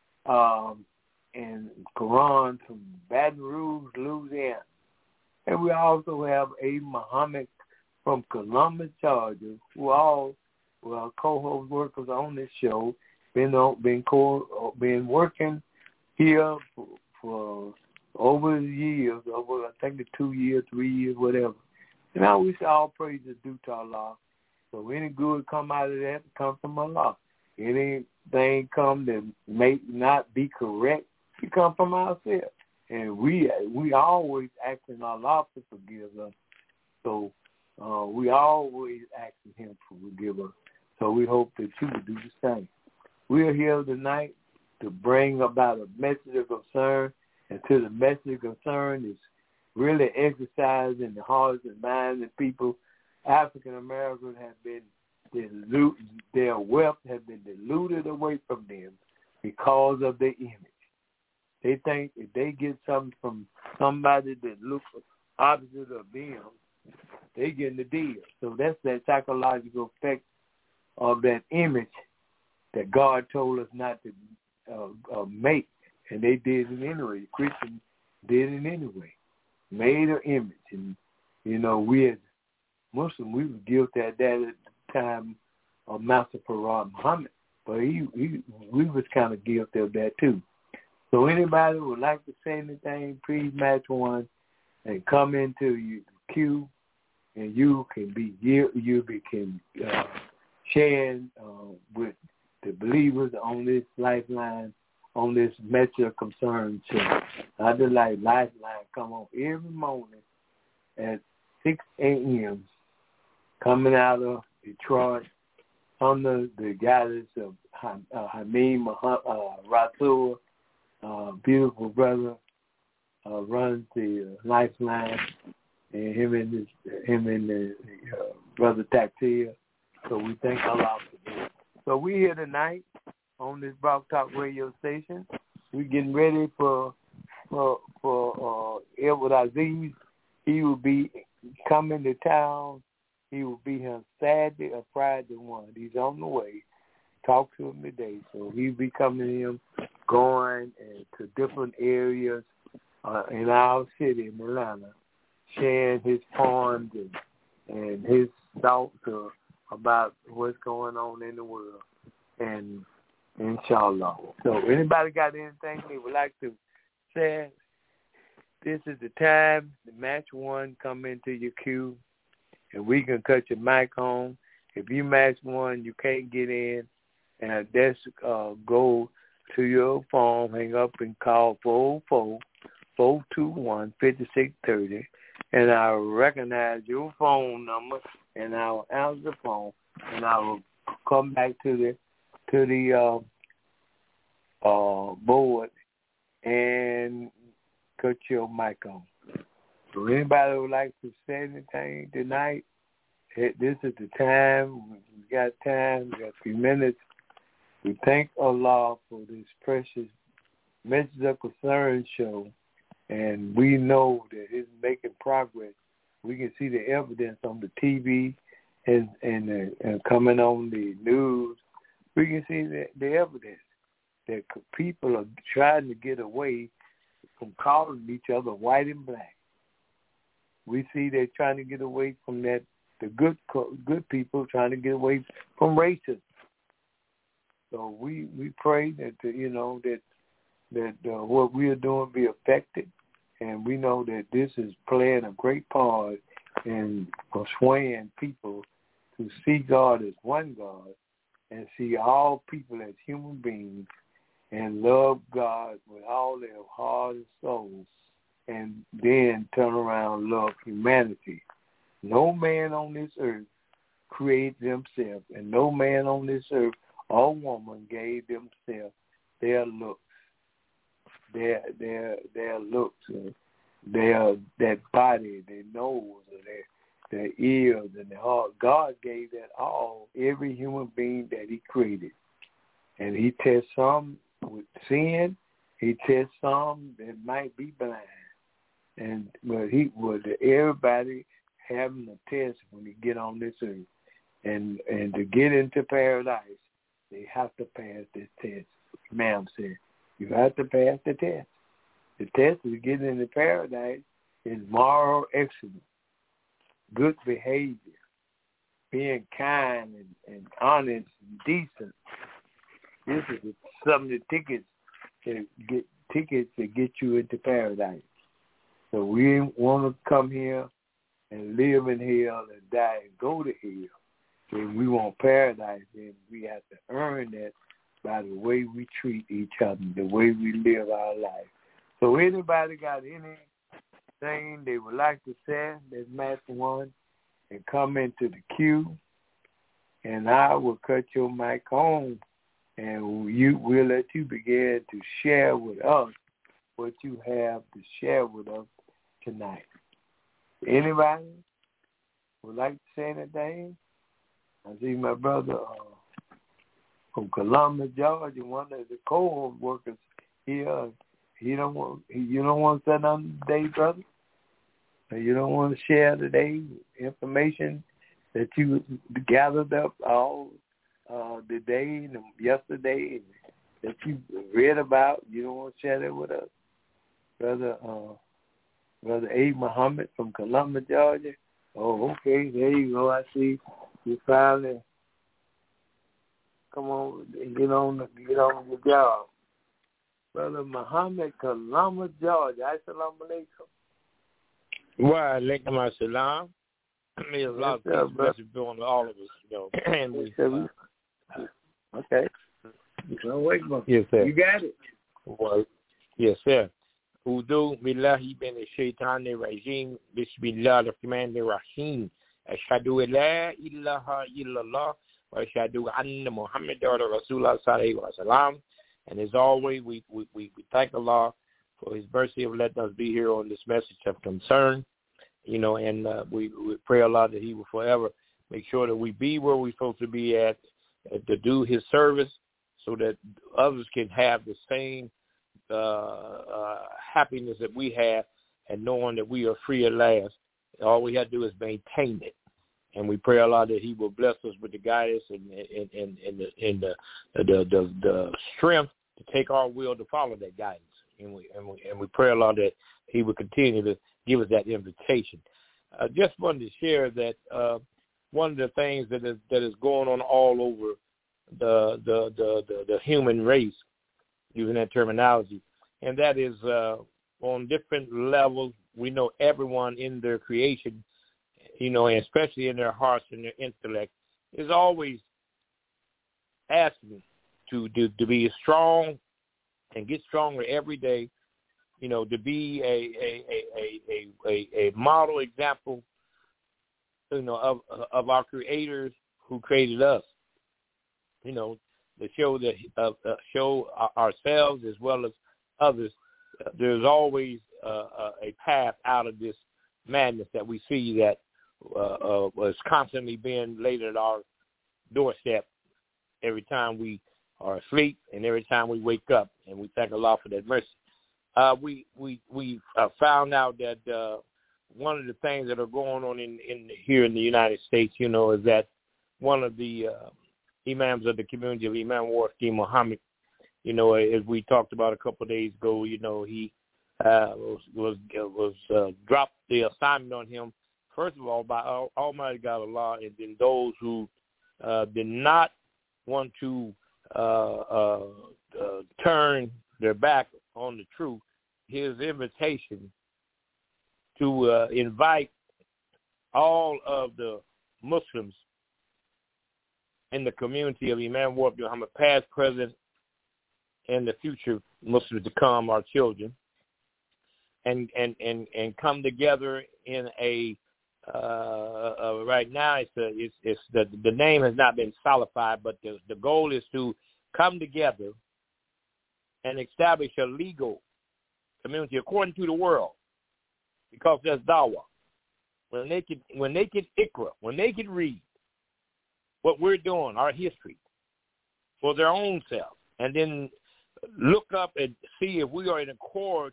Um, and Quran from Baton Rouge, Louisiana. And we also have a Muhammad from Columbus, Georgia, who all well co-host workers on this show, been been co- been working here for, for over the years, over I think the two years, three years, whatever. And now we say all praises due to Allah. So any good come out of that come from Allah. Anything come that may not be correct, it come from ourselves. And we we always asking Allah to forgive us. So uh, we always asking him to forgive us. So we hope that you will do the same. We're here tonight to bring about a message of concern. And to the message of concern is really exercising the hearts and minds of people. African Americans have been diluted, their wealth has been diluted away from them because of their image. They think if they get something from somebody that looks opposite of them, they get the deal. So that's that psychological effect of that image that God told us not to uh, uh, make, and they did it anyway. Christians did it anyway, made an image. And, you know, we as Muslims, we were guilty of that at the time of Master Farad Muhammad, but he, he, we was kind of guilty of that too. So anybody who would like to say anything, please match one and come into your queue, and you can be you, you can uh, share uh, with the believers on this lifeline, on this message of concern show. I just like Lifeline come on every morning at six a.m. coming out of Detroit under the guidance of uh, Hamid uh, Rasul. Uh, beautiful brother uh, runs the uh, Lifeline, and him and his, him and the uh, brother Taktir. So we thank Allah for that. So we here tonight on this Block Talk radio station. We getting ready for for for uh, Edward Aziz. He will be coming to town. He will be here Saturday or Friday one. He's on the way. Talk to him today. So he'll be coming in, going uh, to different areas uh, in our city, in Atlanta, sharing his poems and, and his thoughts uh, about what's going on in the world. And inshallah. So anybody got anything they would like to said, this is the time the match one come into your queue, and we can cut your mic on. If you match one, you can't get in, and that's uh, go to your phone, hang up, and call four oh four, four two one, five six three zero, and I'll recognize your phone number, and I'll answer the phone, and I will come back to the to the uh, uh, board and cut your mic on. So anybody would like to say anything tonight, this is the time. We got time. We got a few minutes. We thank Allah for this precious Message of Concern show, and we know that it's making progress. We can see the evidence on the T V and and, uh, and coming on the news. We can see the, the evidence that people are trying to get away from calling each other white and black. We see they're trying to get away from that. The good good people trying to get away from racism. So we, we pray that the, you know that that uh, what we are doing be effective, and we know that this is playing a great part in persuading people to see God as one God and see all people as human beings and love God with all their heart and soul, and then turn around and love humanity. No man on this earth created themselves, and no man on this earth or woman gave themselves their looks, their their their looks, their that body, their nose, or their their ears, and their heart. God gave that all every human being that He created, and He tests some with sin. He tests some that might be blind, and but He would everybody having a test when you get on this earth, and and to get into paradise, they have to pass this test. Ma'am said, you have to pass the test. The test of getting into paradise is moral excellence, good behavior, being kind and, and honest and decent. This is some of the tickets to get tickets to get you into paradise. So we want to come here and live in hell and die and go to hell. If we want paradise, then we have to earn that by the way we treat each other, the way we live our life. So anybody got anything they would like to say, that's match one, and come into the queue, and I will cut your mic on, and you we'll let you begin to share with us what you have to share with us tonight. Anybody would like to say anything? I see my brother uh, from Columbus, Georgia, one of the co-workers here. He don't want. He, you don't want to say nothing today, brother. You don't want to share today information that you gathered up all uh, the day and yesterday that you read about. You don't want to share that with us, brother. Uh, brother A. Muhammad from Columbus, Georgia. Oh, okay. There you go. I see. You finally come on and get on get on your job. Brother Muhammad, Columbus, Georgia. Assalamu alaikum. Wa alaikum assalam. May Allah peace and blessings be on all of us, you know. And we, uh, okay. Don't wait, yes, sir. You got it. Well, yes, sir. Udu billahi bin shaitanir rajim. Bismillahir rahmanir rahim. Ashhadu an la ilaha illallah wa ashhadu anna Muhammadan Rasulullah sallallahu alaihi wasallam. And as always, we, we, we thank Allah for His mercy of letting us be here on this message of concern. You know, and uh, we, we pray Allah that He will forever make sure that we be where we're supposed to be at, uh, to do His service, so that others can have the same uh, uh, happiness that we have, and knowing that we are free at last. All we have to do is maintain it. And we pray Allah that He will bless us with the guidance and and, and, and, the, and the, the, the, the strength to take our will to follow that guidance. And we, and we, and we pray Allah that He will continue to give us that invitation. I uh, just wanted to share that uh, one of the things that is, that is going on all over the the, the, the, the human race, using that terminology, and that is uh, on different levels. We know everyone in their creation, you know, and especially in their hearts and their intellect, is always asking to, to, to be strong and get stronger every day, you know, to be a a, a, a, a, a model example, you know, of of our creators who created us, you know, to show that uh, uh, show ourselves as well as others. Uh, there's always uh, a path out of this madness that we see that uh, uh, was constantly being laid at our doorstep every time we are asleep and every time we wake up, and we thank Allah for that mercy. Uh, we we we uh, found out that uh, one of the things that are going on in, in here in the United States, you know, is that one of the uh, imams of the community of Imam Warith Muhammad, you know, as we talked about a couple of days ago, you know, he uh, was was, was uh, dropped the assignment on him, first of all, by Almighty God Allah, and then those who uh, did not want to uh, uh, uh, turn their back on the truth, his invitation to uh, invite all of the Muslims in the community of Imam Warith Muhammad, past, present, and the future Muslims to come, our children, and and, and, and come together in a uh, uh, right now it's a, it's, it's the the name has not been solidified, but the the goal is to come together and establish a legal community according to the world, because there's dawah. When they can when they can ikra, when they can read what we're doing, our history, for their own self, and then look up and see if we are in accord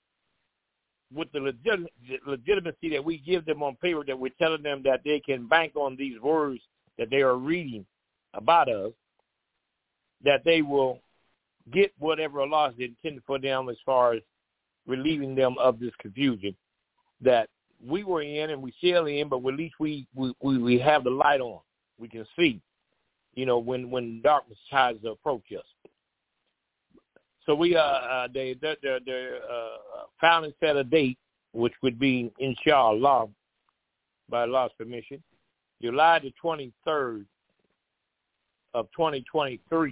with the legit, legitimacy that we give them on paper, that we're telling them that they can bank on these words that they are reading about us, that they will get whatever Allah has intended for them as far as relieving them of this confusion that we were in and we still in, but at least we, we, we have the light on. We can see, you know, when, when darkness tries to approach us. So we, uh, uh they, they, they, they uh, finally set a date, which would be, inshallah, by Allah's permission, July the twenty-third of twenty twenty-three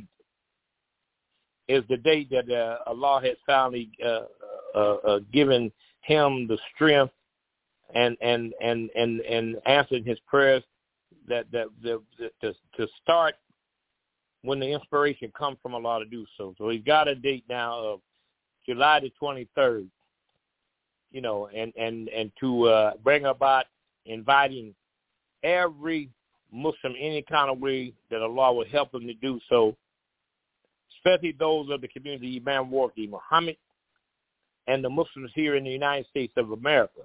is the date that uh, Allah has finally uh, uh, uh, given him the strength and and and and, and answered his prayers that that, that, that to, to start when the inspiration comes from Allah to do so. So he's got a date now of July the twenty-third, you know, and, and, and to uh, bring about inviting every Muslim any kind of way that Allah will help them to do so, especially those of the community of Imam Warith Muhammad and the Muslims here in the United States of America,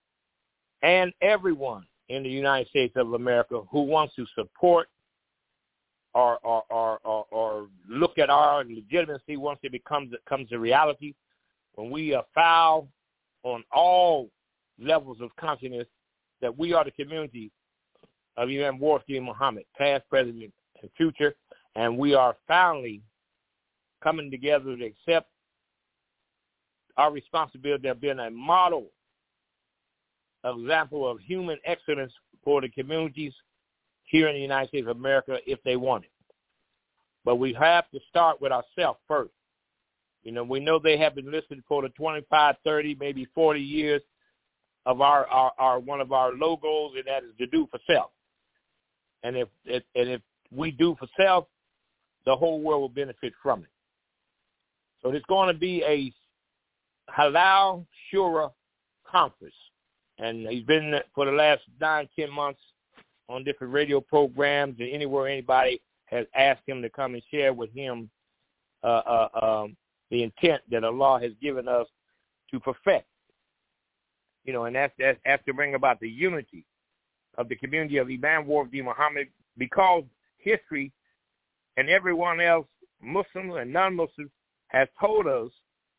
and everyone in the United States of America who wants to support or or, or, or, or look at our legitimacy once it becomes comes a reality, when we are foul on all levels of consciousness that we are the community of Imam Warith Muhammad, past, present, and future, and we are finally coming together to accept our responsibility of being a model example of human excellence for the communities here in the United States of America if they want it. But we have to start with ourselves first. You know, we know they have been listening for the twenty-five, thirty, maybe forty years of our, our, our one of our logos, and that is to do for self. And if, if and if we do for self, the whole world will benefit from it. So there's going to be a Halal Shura conference. And he's been for the last nine, ten months on different radio programs and anywhere anybody has asked him to come and share with him uh, uh, um, the intent that Allah has given us to perfect. You know, and that's, that's, that's to bring about the unity of the community of Imam Warith Muhammad, because history and everyone else, Muslims and non-Muslims, has told us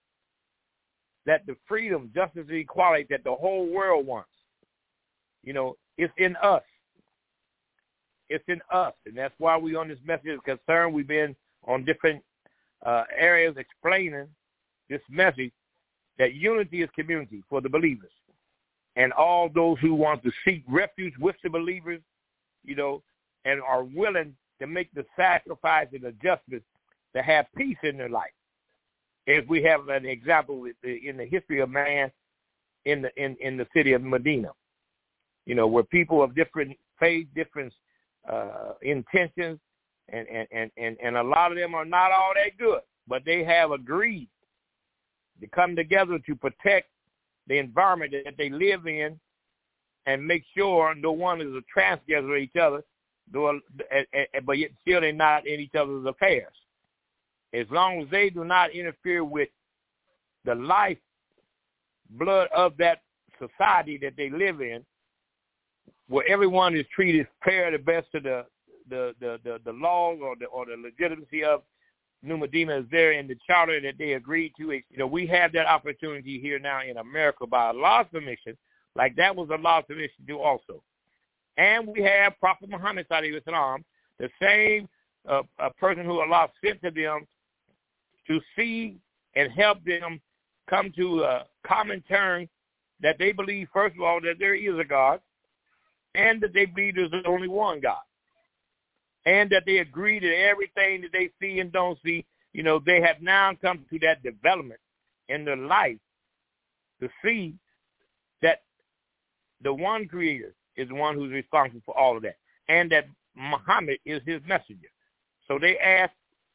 that the freedom, justice, and equality that the whole world wants, you know, it's in us. It's in us. And that's why we on this message is concerned. We've been on different uh, areas explaining this message that unity is community for the believers. And all those who want to seek refuge with the believers, you know, and are willing to make the sacrifice and adjustments to have peace in their life. As we have an example in the history of man in the in, in the city of Medina, you know, where people of different faith, different uh, intentions, and, and, and, and a lot of them are not all that good, but they have agreed to come together to protect the environment that they live in and make sure no one is a transgressor of each other, though, but yet still they're not in each other's affairs. As long as they do not interfere with the life blood of that society that they live in, where everyone is treated fair to the best of the the, the, the, the laws or the or the legitimacy of New Medina is there in the charter that they agreed to. You know, we have that opportunity here now in America by Allah's permission, like that was Allah's permission to do also. And we have Prophet Muhammad sallallahu alaihi wasallam, the same uh, a person who Allah sent to them to see and help them come to a common term that they believe, first of all, that there is a God, and that they believe there's only one God. And that they agree that everything that they see and don't see, you know, they have now come to that development in their life to see that the one creator is the one who's responsible for all of that, and that Muhammad is his messenger. So they ask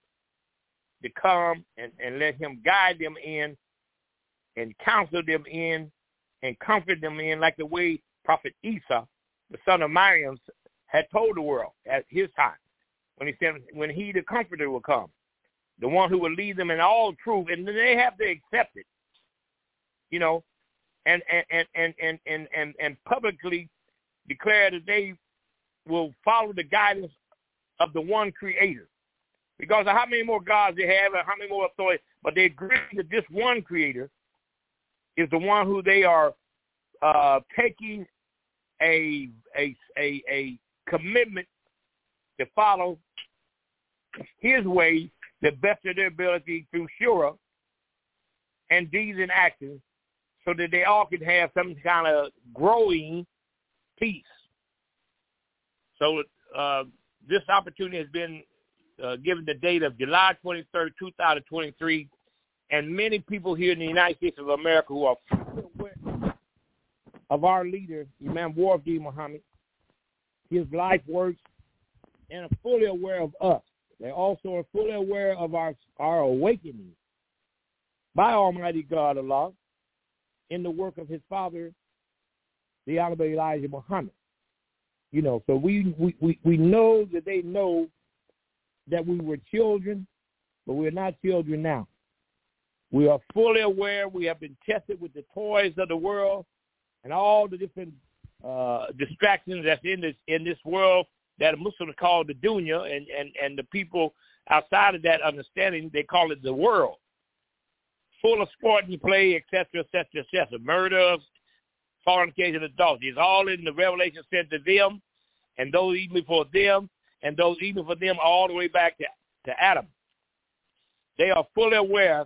to come and, and let him guide them in and counsel them in and comfort them in, like the way Prophet Isa, the son of Maryam, had told the world at his time, when he said, when he, the comforter, will come, the one who will lead them in all truth, and they have to accept it, you know, and and and and and and, and, and publicly declare that they will follow the guidance of the one creator. Because of how many more gods they have and how many more authorities, but they agree that this one creator is the one who they are uh, taking a, a a a commitment to follow his way the best of their ability through shura and deeds and actions, so that they all can have some kind of growing peace. So uh, this opportunity has been uh, given the date of July twenty-third, two thousand twenty-three, and many people here in the United States of America who are fully aware of our leader, Imam Wardi Muhammad, his life works, and are fully aware of us. They also are fully aware of our, our awakening by Almighty God Allah in the work of his father, the Honorable Elijah Muhammad. You know, so we, we, we, we know that they know that we were children, but we're not children now. We are fully aware. We have been tested with the toys of the world and all the different uh, distractions that's in this in this world that Muslims call the dunya, and, and, and the people outside of that understanding, they call it the world. Full of sport and play, et cetera, et cetera, et cetera. Murders, fornication, adultery. It's all in the revelation sent to them, and those even before them, and those even for them all the way back to, to Adam. They are fully aware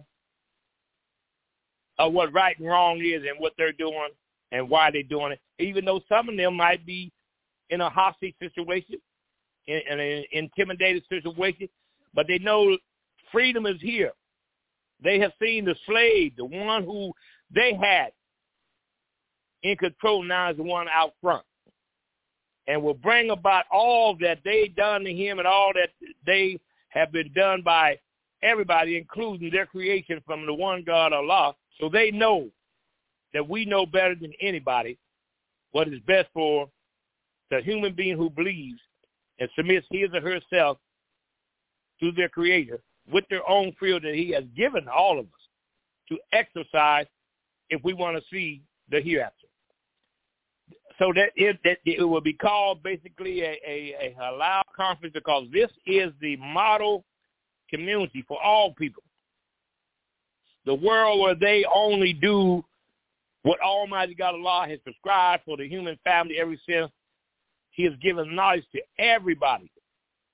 of what right and wrong is and what they're doing and why they're doing it, even though some of them might be in a hostage situation, in, in an intimidated situation, but they know freedom is here. They have seen the slave, the one who they had in control, now is the one out front, and will bring about all that they done to him and all that they have been done by everybody, including their creation from the one God, Allah. So they know that we know better than anybody what is best for the human being who believes and submits his or herself to their creator with their own free will that he has given all of us to exercise if we want to see the hereafter. So that it, that it will be called basically a, a, a halal conference, because this is the model community for all people. The world where they only do what Almighty God Allah has prescribed for the human family ever since he has given knowledge to everybody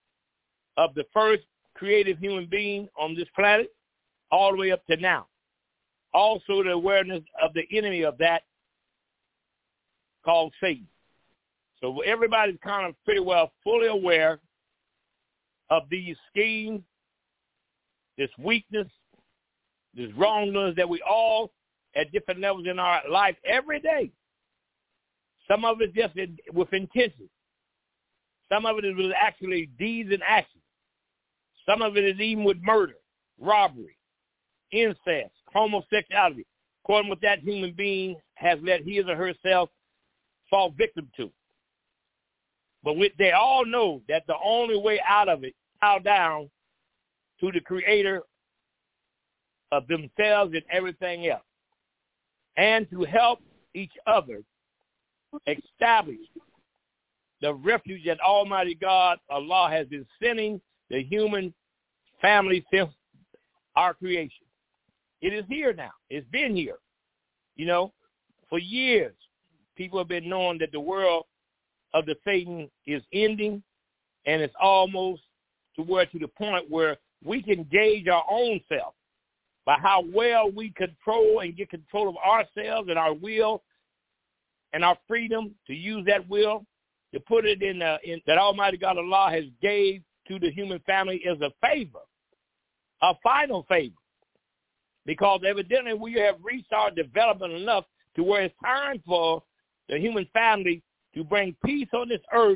of the first creative human being on this planet all the way up to now. also the awareness of the enemy of that called Satan. So everybody's kind of pretty well fully aware of these schemes, this weakness, this wrongdoings that we all at different levels in our life every day. Some of it just in, with intention. Some of it is with actually deeds and actions. Some of it is even with murder, robbery, incest, homosexuality, according to what that human being has let his or herself fall victim to. But we, they all know that the only way out of it, bow down to the creator of themselves and everything else, and to help each other establish the refuge that Almighty God, Allah, has been sending the human family since our creation. It is here now. It's been here. You know, for years, people have been knowing that the world of the Satan is ending, and it's almost to where to the point where we can gauge our own self by how well we control and get control of ourselves and our will and our freedom to use that will to put it in, uh, in that Almighty God Allah has gave to the human family as a favor, a final favor, because evidently we have reached our development enough to where it's time for the human family to bring peace on this earth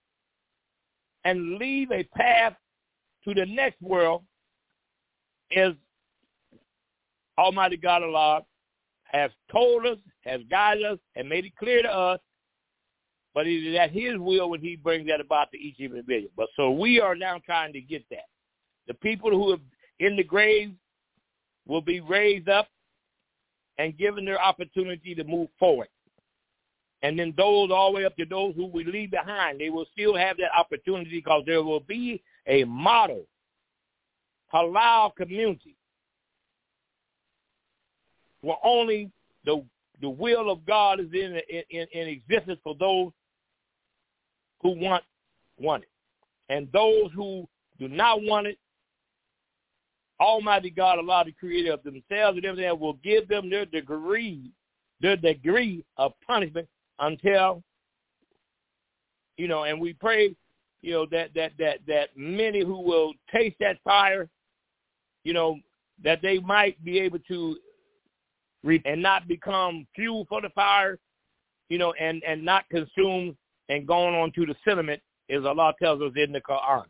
and leave a path to the next world as Almighty God Allah has told us, has guided us, and made it clear to us, but it is at his will when he brings that about to each individual. But so we are now trying to get that. The people who are in the grave will be raised up and given their opportunity to move forward. And then those all the way up to those who we leave behind, they will still have that opportunity because there will be a model halal community where only the the will of God is in in, in existence for those who want want it. And those who do not want it, Almighty God, Allah, the creator of themselves and everything, will give them their degree, their degree of punishment until, you know, and we pray, you know, that that that that many who will taste that fire, you know, that they might be able to reap and not become fuel for the fire, you know, and, and not consume and going on to the sediment, as Allah tells us in the Quran.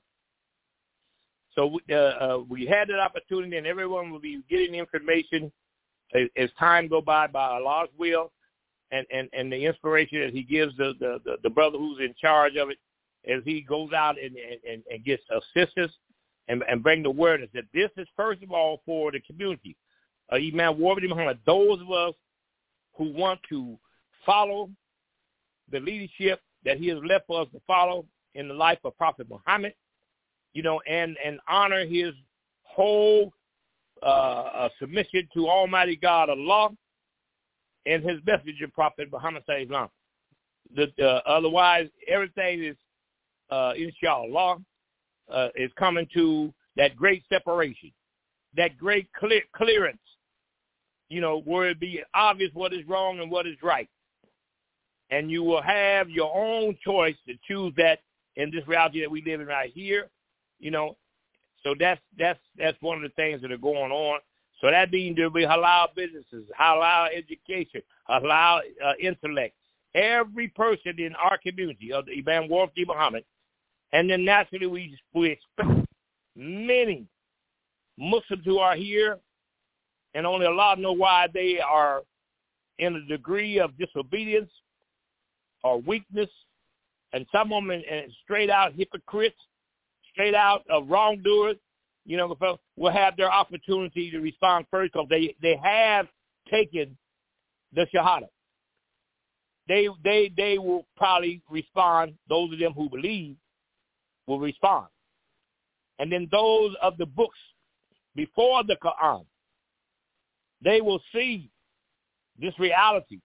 So uh, uh, we had that opportunity, and everyone will be getting information as, as time go by by Allah's will and, and, and the inspiration that he gives the, the, the, the brother who's in charge of it as he goes out and, and, and gets assistance and, and bring the awareness that this is, first of all, for the community. Uh, Imam Warren Muhammad, those of us who want to follow the leadership that he has left for us to follow in the life of Prophet Muhammad, you know, and, and honor his whole uh, uh, submission to Almighty God, Allah, and his messenger, Prophet Muhammad Sallallahu Alaihi Wasallam. Uh, otherwise, everything is, uh, inshallah, uh, is coming to that great separation, that great clear, clearance, you know, where it be obvious what is wrong and what is right. And you will have your own choice to choose that in this reality that we live in right here, you know. So that's that's that's one of the things that are going on. So that means there'll be halal businesses, halal education, halal uh, intellect. Every person in our community of the Imam Warren Muhammad, and then naturally we we expect many Muslims who are here, and only Allah know why they are in a degree of disobedience or weakness, and some of them in, in straight out hypocrites, straight out uh, wrongdoers, you know, will have their opportunity to respond first because they, they have taken the Shahada. They, they, they will probably respond, those of them who believe will respond. And then those of the books before the Quran, they will see this reality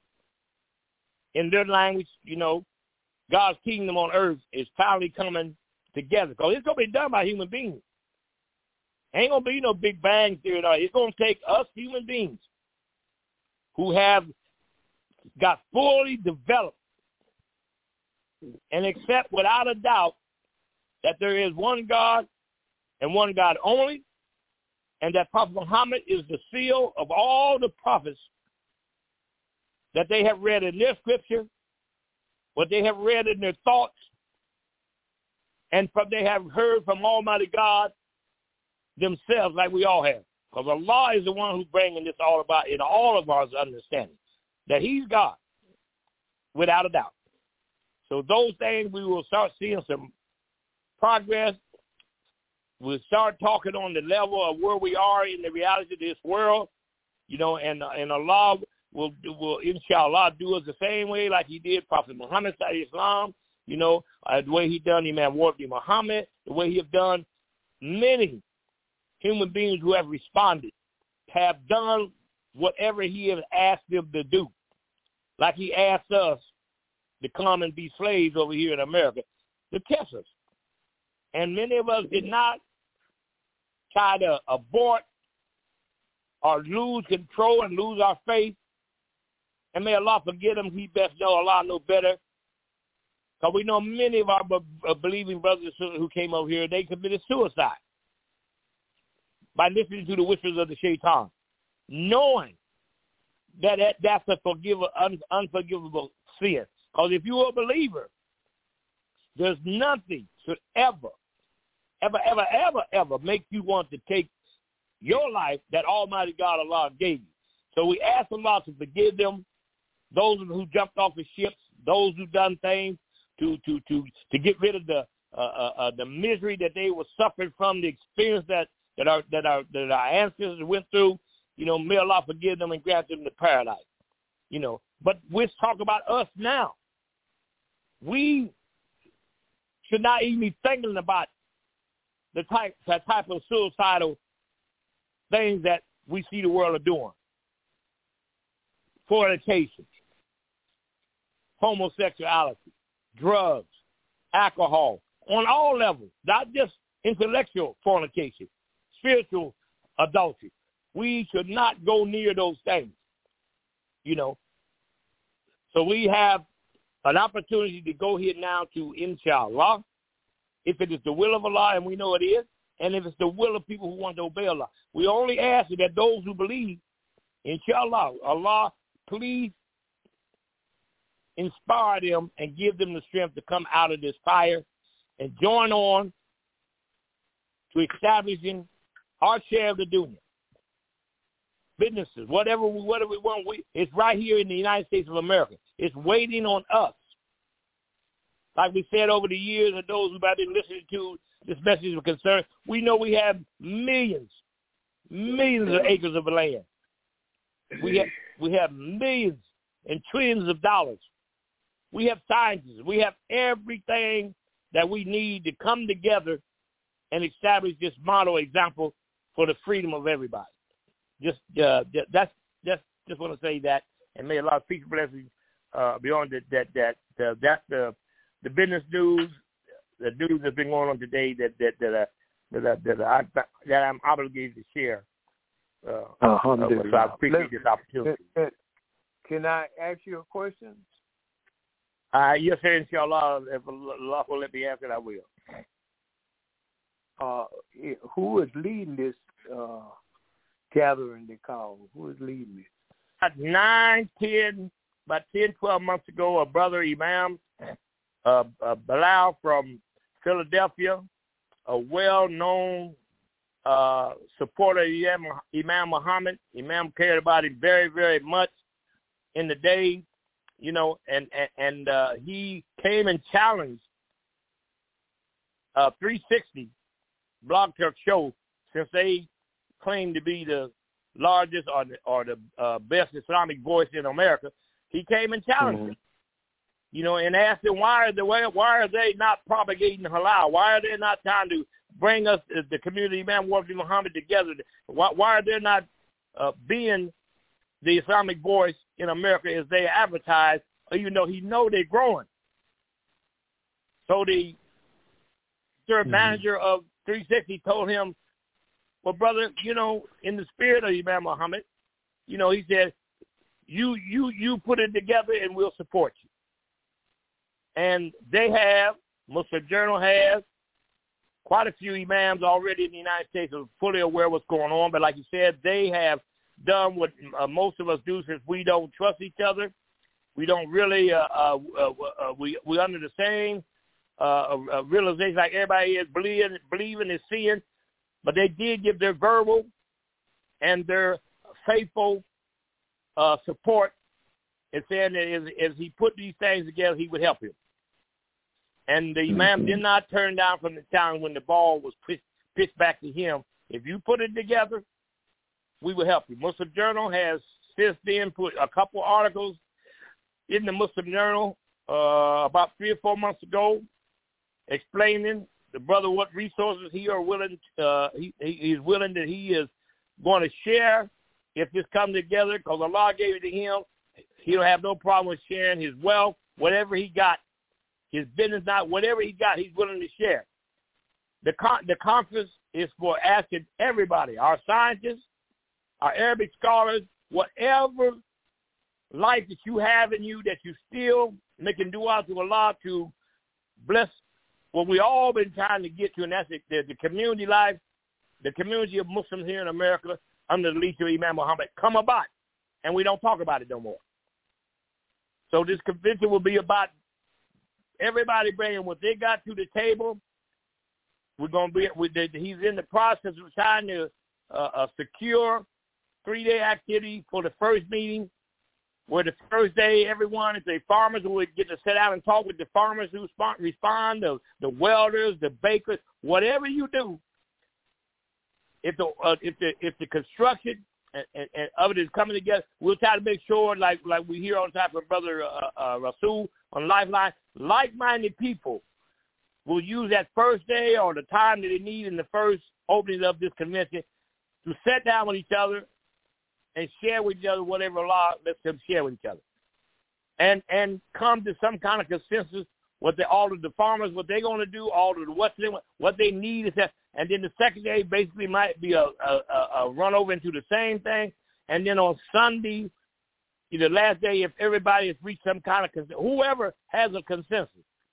in their language. You know, God's kingdom on earth is finally coming together because it's going to be done by human beings. Ain't going to be no Big Bang theory. It's going to take us human beings who have got fully developed and accept without a doubt that there is one God and one God only, and that Prophet Muhammad is the seal of all the prophets that they have read in their scripture, what they have read in their thoughts, and from they have heard from Almighty God themselves, like we all have. Because Allah is the one who's bringing this all about in all of our understanding, that he's God, without a doubt. So those things, we will start seeing some progress. We'll start talking on the level of where we are in the reality of this world, you know, and and Allah will, will inshallah, do us the same way like he did Prophet Muhammad Sallallahu Alaihi Wasallam, you know, uh, the way he done Imam Wardi Muhammad, the way he have done many human beings who have responded, have done whatever he has asked them to do. Like he asked us to come and be slaves over here in America to test us. And many of us did not try to abort or lose control and lose our faith. And may Allah forgive them. He best know. Allah know better. Because we know many of our believing brothers and sisters who came over here, they committed suicide by listening to the whispers of the shaitan, knowing that that's a forgive- un- unforgivable sin. Because if you're a believer, there's nothing should ever, ever, ever, ever, ever make you want to take your life that Almighty God Allah gave you. So we ask Allah to forgive them, those who jumped off the ships, those who done things to to to, to get rid of the uh, uh, uh, the misery that they were suffering from, the experience that that our that our that our ancestors went through. You know, may Allah forgive them and grant them the paradise. You know, but let's talk about us now. We should not even be thinking about the type that type of suicidal things that we see the world are doing. Fornication, homosexuality, drugs, alcohol, on all levels, not just intellectual fornication, spiritual adultery. We should not go near those things, you know. So we have an opportunity to go here now to, inshallah, if it is the will of Allah, and we know it is, and if it's the will of people who want to obey Allah. We only ask that those who believe, inshallah, Allah, please inspire them and give them the strength to come out of this fire and join on to establishing our share of the dunya. Businesses, whatever we, whatever we want, we, it's right here in the United States of America. It's waiting on us. Like we said over the years, and those who have been listening to this message of concern, we know we have millions, millions of acres of land. We have we have millions and trillions of dollars. We have scientists. We have everything that we need to come together and establish this model example for the freedom of everybody. Just uh, that's just just want to say that, and may Allah peace and blessings uh, beyond that that that uh, that's the the business news, the news that's been going on today that that that uh, that, that, I, that I'm obligated to share. Uh, uh, so I appreciate Let, this opportunity. Can, can I ask you a question? Uh, yes, sir, inshallah. If Allah will let me answer, I will. Uh, who is leading this uh, gathering they call? Who is leading this? About nine, ten, about ten, twelve months ago, a brother Imam uh, uh, Bilal from Philadelphia, a well-known uh, supporter of Imam, Imam Muhammad. Imam cared about him very, very much in the day, you know, and and, and uh, he came and challenged uh, three sixty Blog Talk Show, since they claim to be the largest or the, or the uh, best Islamic voice in America. He came and challenged mm-hmm. him, you know, and asked them why are they why are they not propagating halal? Why are they not trying to bring us the community Imam Wardi Muhammad together? Why, why are they not uh, being the Islamic voice in America as they advertise? Even though he know they're growing. So the third mm-hmm. manager of three sixty told him, well, brother, you know, in the spirit of Imam Muhammad, you know, he said, You you you put it together, and we'll support you. And they have, Muslim Journal has, quite a few imams already in the United States are fully aware of what's going on. But like you said, they have done what uh, most of us do since we don't trust each other. We don't really, uh, uh, uh, uh, we we under the same uh, uh, realization like everybody is, believing, believing is seeing. But they did give their verbal and their faithful uh, support and saying that as, as he put these things together, he would help him. And the imam did not turn down from the time when the ball was pitched, pitched back to him. If you put it together, we will help you. Muslim Journal has since then put a couple articles in the Muslim Journal uh, about three or four months ago explaining the brother what resources he are willing uh, he, he is willing that he is going to share if this comes together, because Allah gave it to him. He'll have no problem with sharing his wealth, whatever he got, his business, not whatever he got, he's willing to share. The con- the conference is for asking everybody, our scientists, our Arabic scholars, whatever life that you have in you that you still making dua to Allah to bless what we all been trying to get to, and that's the, the community life, the community of Muslims here in America under the leadership of Imam Muhammad come about, and we don't talk about it no more. So this convention will be about everybody bringing what they got to the table. We're going to be, we, he's in the process of trying to uh, uh, secure three-day activity for the first meeting, where the first day everyone, if they farmers, would get to sit down and talk with the farmers who respond, the, the welders, the bakers, whatever you do. If the uh, if the if the construction and, and, and of it is coming together, we'll try to make sure, like like we hear on top of Brother uh, uh, Rasul on Lifeline, like-minded people will use that first day or the time that they need in the first opening of this convention to sit down with each other and share with each other whatever Allah lets them share with each other, and and come to some kind of consensus. What they, all of the farmers, what they're going to do, all of the what they what they need is that, and then the second day basically might be a, a, a run over into the same thing, and then on Sunday, the last day, if everybody has reached some kind of consensus, whoever has a consensus,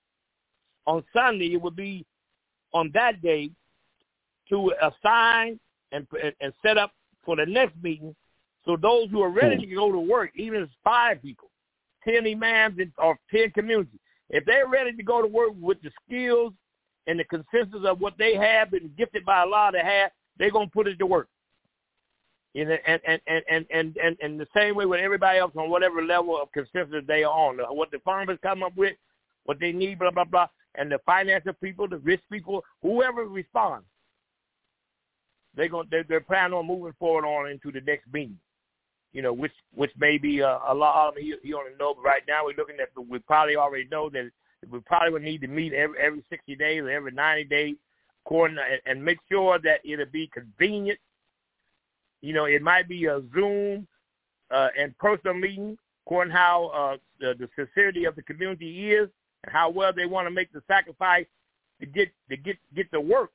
on Sunday it would be on that day to assign and and set up for the next meeting. So those who are ready to go to work, even if it's five people, ten imams or ten communities, if they're ready to go to work with the skills and the consensus of what they have been gifted by Allah to have, they're going to put it to work. And, and, and, and, and, and, and the same way with everybody else on whatever level of consensus they are on, what the farmers come up with, what they need, blah, blah, blah, and the financial people, the rich people, whoever responds, they're, going, they're, they're planning on moving forward on into the next meeting. You know, which which may be uh, a lot. He, he only know, but right now we're looking at. We probably already know that we probably would need to meet every every sixty days or every ninety days, coordinate and make sure that it'll be convenient. You know, it might be a Zoom uh, and personal meeting, according to how uh, the, the sincerity of the community is and how well they want to make the sacrifice to get to get get to work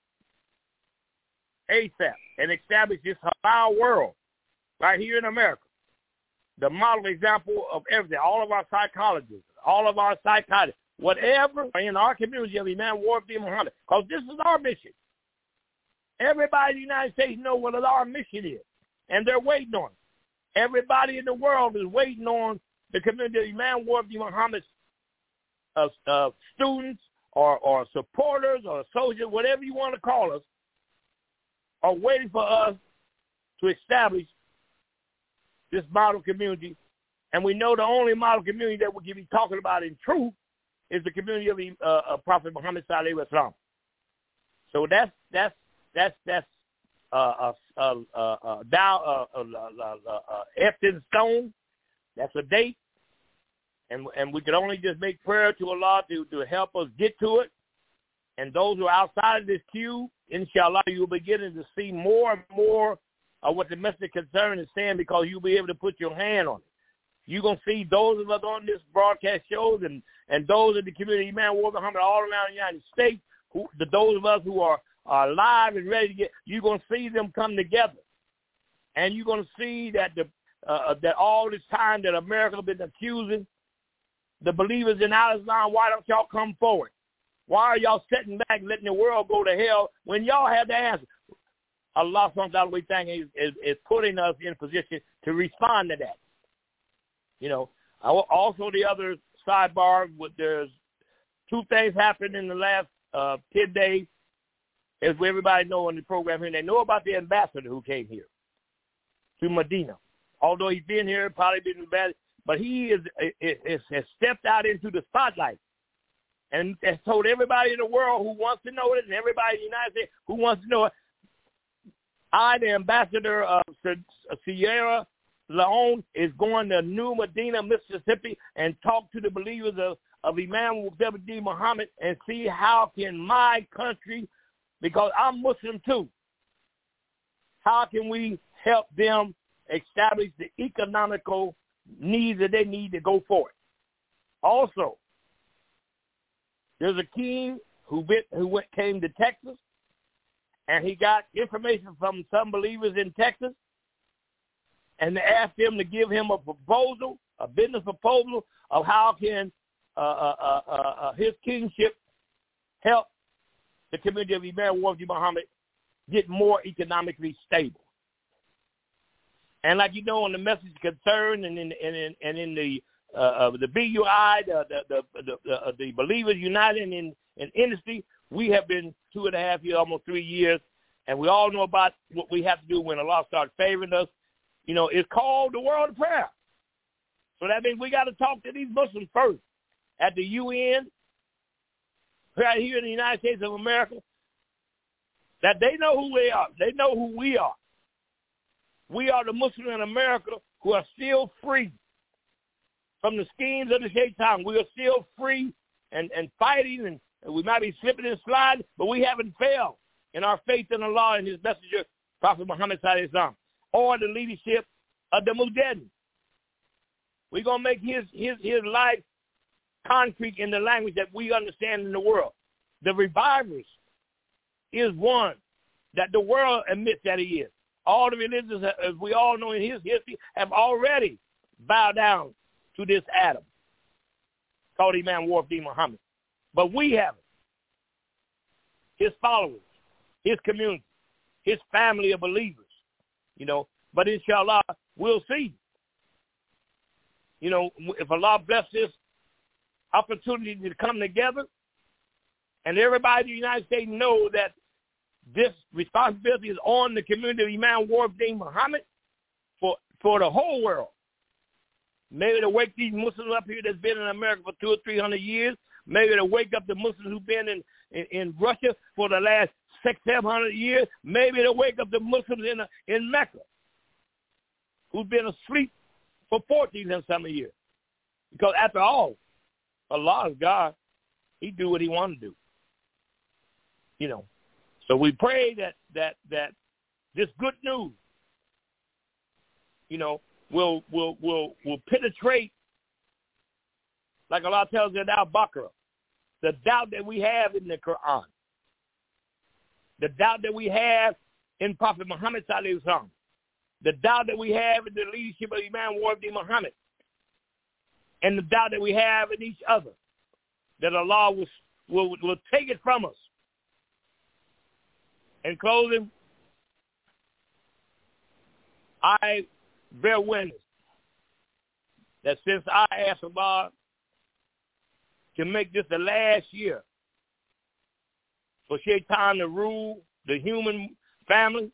ASAP and establish this halal world right here in America. The model example of everything, all of our psychologists, all of our psychiatrists, whatever in our community of Imam Warfi Muhammad, because this is our mission. Everybody in the United States knows what our mission is, and they're waiting on it. Everybody in the world is waiting on the community of Imam Warfi Muhammad's uh, uh, students or, or supporters or associates, whatever you want to call us, are waiting for us to establish this model community. And we know the only model community that we can be talking about in truth is the community of the uh, uh, Prophet Muhammad sallallahu alaihi wasallam. So that's that's that's that's uh, uh, uh, uh, uh, down uh, uh, uh, uh, uh, etched in stone. That's a date, and and we can only just make prayer to Allah to to help us get to it. And those who are outside of this queue, inshallah, you'll be beginning to see more and more of what the message concern is saying, because you'll be able to put your hand on it. You're going to see those of us on this broadcast shows and, and those in the community, man, Warfi Muhammad all around the United States, who, the, those of us who are, are alive and ready to get, you're going to see them come together. And you're going to see that the uh, that all this time that America has been accusing the believers in Al-Islam, why don't y'all come forward? Why are y'all sitting back letting the world go to hell when y'all have the answer? Allah subhanahu wa ta'ala thing is, is, is putting us in a position to respond to that. You know, also the other sidebar, with there's two things happened in the last uh, ten days, as everybody know in the program here. They know about the ambassador who came here to Medina. Although he's been here, probably been bad, but he is, is, is has stepped out into the spotlight and has told everybody in the world who wants to know it, and everybody in the United States who wants to know it, I, the ambassador of Sierra Leone, is going to New Medina, Mississippi, and talk to the believers of, of Imam W D Muhammad and see how can my country, because I'm Muslim too, how can we help them establish the economical needs that they need to go forward. Also, there's a king who went, who went, came to Texas, and he got information from some believers in Texas, and they asked him to give him a proposal, a business proposal of how can uh, uh, uh, uh, his kingship help the community of Imam W D Muhammad get more economically stable. And like you know, on the message concern and in and in, and in the uh, the B U I, the the the, the, the, the Believers United in, in industry, we have been two and a half years, almost three years, and we all know about what we have to do when Allah starts favoring us. You know, it's called the world of prayer. So that means we got to talk to these Muslims first at the U N, right here in the United States of America, that they know who they are. They know who we are. We are the Muslims in America who are still free from the schemes of the shaitan. We are still free and, and fighting, and, and we might be slipping and sliding, but we haven't failed in our faith in Allah and his messenger, Prophet Muhammad sallallahu alaihi wasallam, or the leadership of the Mujaddin. We're going to make his, his, his life concrete in the language that we understand in the world. The revivers is one that the world admits that he is. All the religions, as we all know in his history, have already bowed down to this Adam called Imam W D Muhammad. But we haven't. His followers, his community, his family of believers, you know. But inshallah, we'll see. You know, if Allah bless this opportunity to come together, and everybody in the United States know that this responsibility is on the community of Imam W D Muhammad for, for the whole world. Maybe to wake these Muslims up here that's been in America for two or three hundred years. Maybe to wake up the Muslims who've been in, in, in Russia for the last six, seven hundred years. Maybe to wake up the Muslims in in Mecca who've been asleep for fourteen and some years. Because after all, Allah is God. He do what he wants to do. You know. So we pray that that that this good news, you know, will will will will penetrate, like Allah tells us in Al-Baqarah, the doubt that we have in the Quran, the doubt that we have in Prophet Muhammad sallallahu alaihi wasallam, the doubt that we have in the leadership of Imam W D Muhammad, and the doubt that we have in each other, that Allah will will, will take it from us. In closing, I bear witness that since I asked Allah to make this the last year for Shaitan to rule the human family,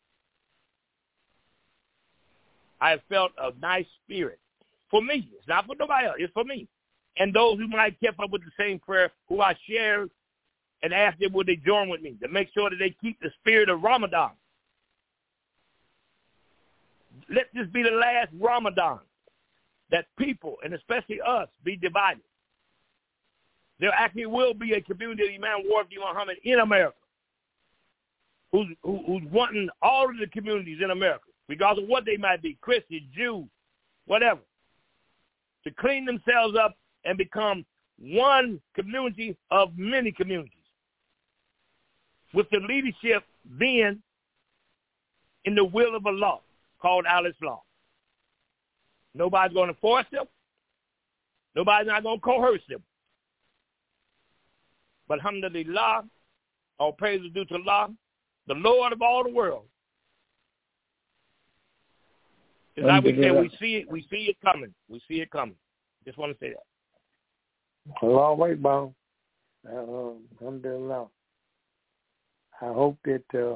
I have felt a nice spirit. For me. It's not for nobody else. It's for me. And those who might keep up with the same prayer, who I share and ask them would they join with me to make sure that they keep the spirit of Ramadan. Let this be the last Ramadan that people, and especially us, be divided. There actually will be a community of Imam W D Muhammad in America who's, who, who's wanting all of the communities in America, regardless of what they might be, Christian, Jew, whatever, to clean themselves up and become one community of many communities, with the leadership being in the will of Allah, called Al-Islam. Nobody's going to force him. Nobody's not going to coerce him. But alhamdulillah, all praise is due to Allah, the Lord of all the world. It's like we say, we see it, we see it coming. We see it coming. Just want to say that. A long way, Bob. Uh, alhamdulillah. I hope that uh,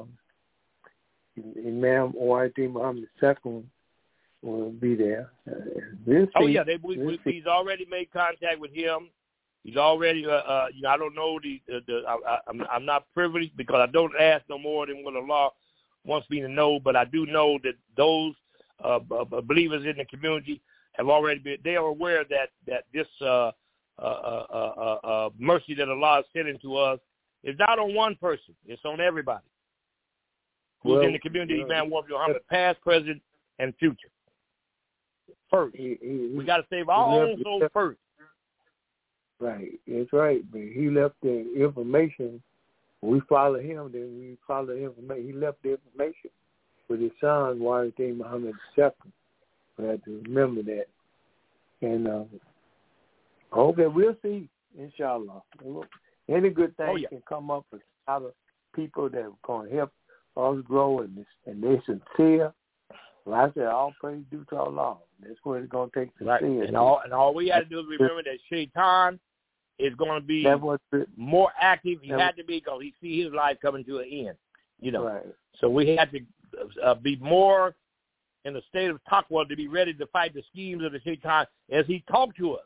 Imam O I T Muhammad the second will be there. Uh, we'll oh yeah, they, we, we'll we, he's already made contact with him. He's already, uh, uh, you know, I don't know the, the, the I, I'm, I'm not privileged because I don't ask no more than what the law wants me to know. But I do know that those uh, believers in the community have already been. They are aware that that this uh, uh, uh, uh, uh, mercy that Allah is sending to us is not on one person; it's on everybody who's well, in the community. Uh, Man, Warfield Muhammad, past, present, and future. First, he, he, we got to save our own souls first. Right, that's right. But he left the information. We follow him, then we follow the information. He left the information with his son, Warith Muhammad the second. We have to remember that. And uh, I hope that we'll see, inshallah. Any good thing oh, yeah. can come up with other people that are going to help us grow, and, and they're sincere. Like I said, all praise due to Allah. That's what it's going to take to right. see it. And all, and all we have to do is remember that Shaitan is going to be more active. He had to be because he see his life coming to an end. You know, right. So we had to uh, be more in a state of taqwa to be ready to fight the schemes of the Shaitan as he talked to us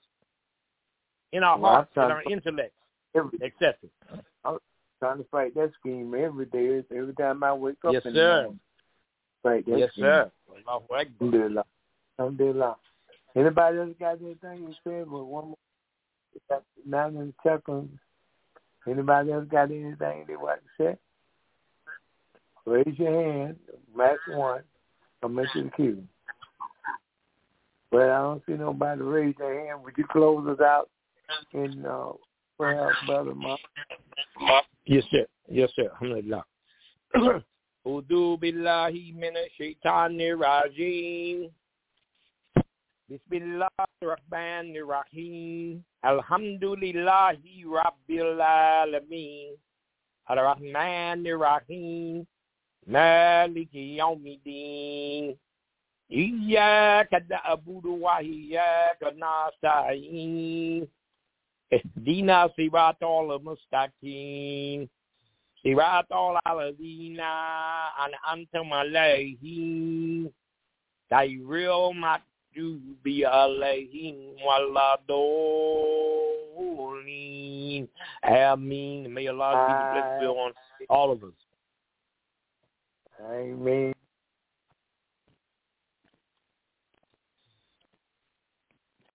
in our well, hearts, in our intellect, et cetera. I'm trying to fight that scheme every day. Every time I wake up yes, in sir. the morning. Fight that yes, scheme. sir. Alhamdulillah. Alhamdulillah. Anybody else got anything you said? Well, one more. Nine and seconds. Anybody else got anything they want to say? Raise your hand. Max one. Come into the queue. Well, I don't see nobody raise their hand. Would you close us out in uh, prayer, Brother Mark? Yes, sir. Yes, sir. Alhamdulillah. Udu billahi minash shaitanir rajim. Bismillahirrahmanirrahim. Alhamdulillahi Rabbil Alameen. Ar-Rahmanir-Rahim. Maliki Yawmiddin. Iyyaka na'budu wa iyyaka nasta'in. Ihdina siratal mustaqim. Siratal ladina an'amta alayhim. Ghayril maghdubi alayhim waladhdallin. Ameen. May Allah be the blessed on all of us. Amen.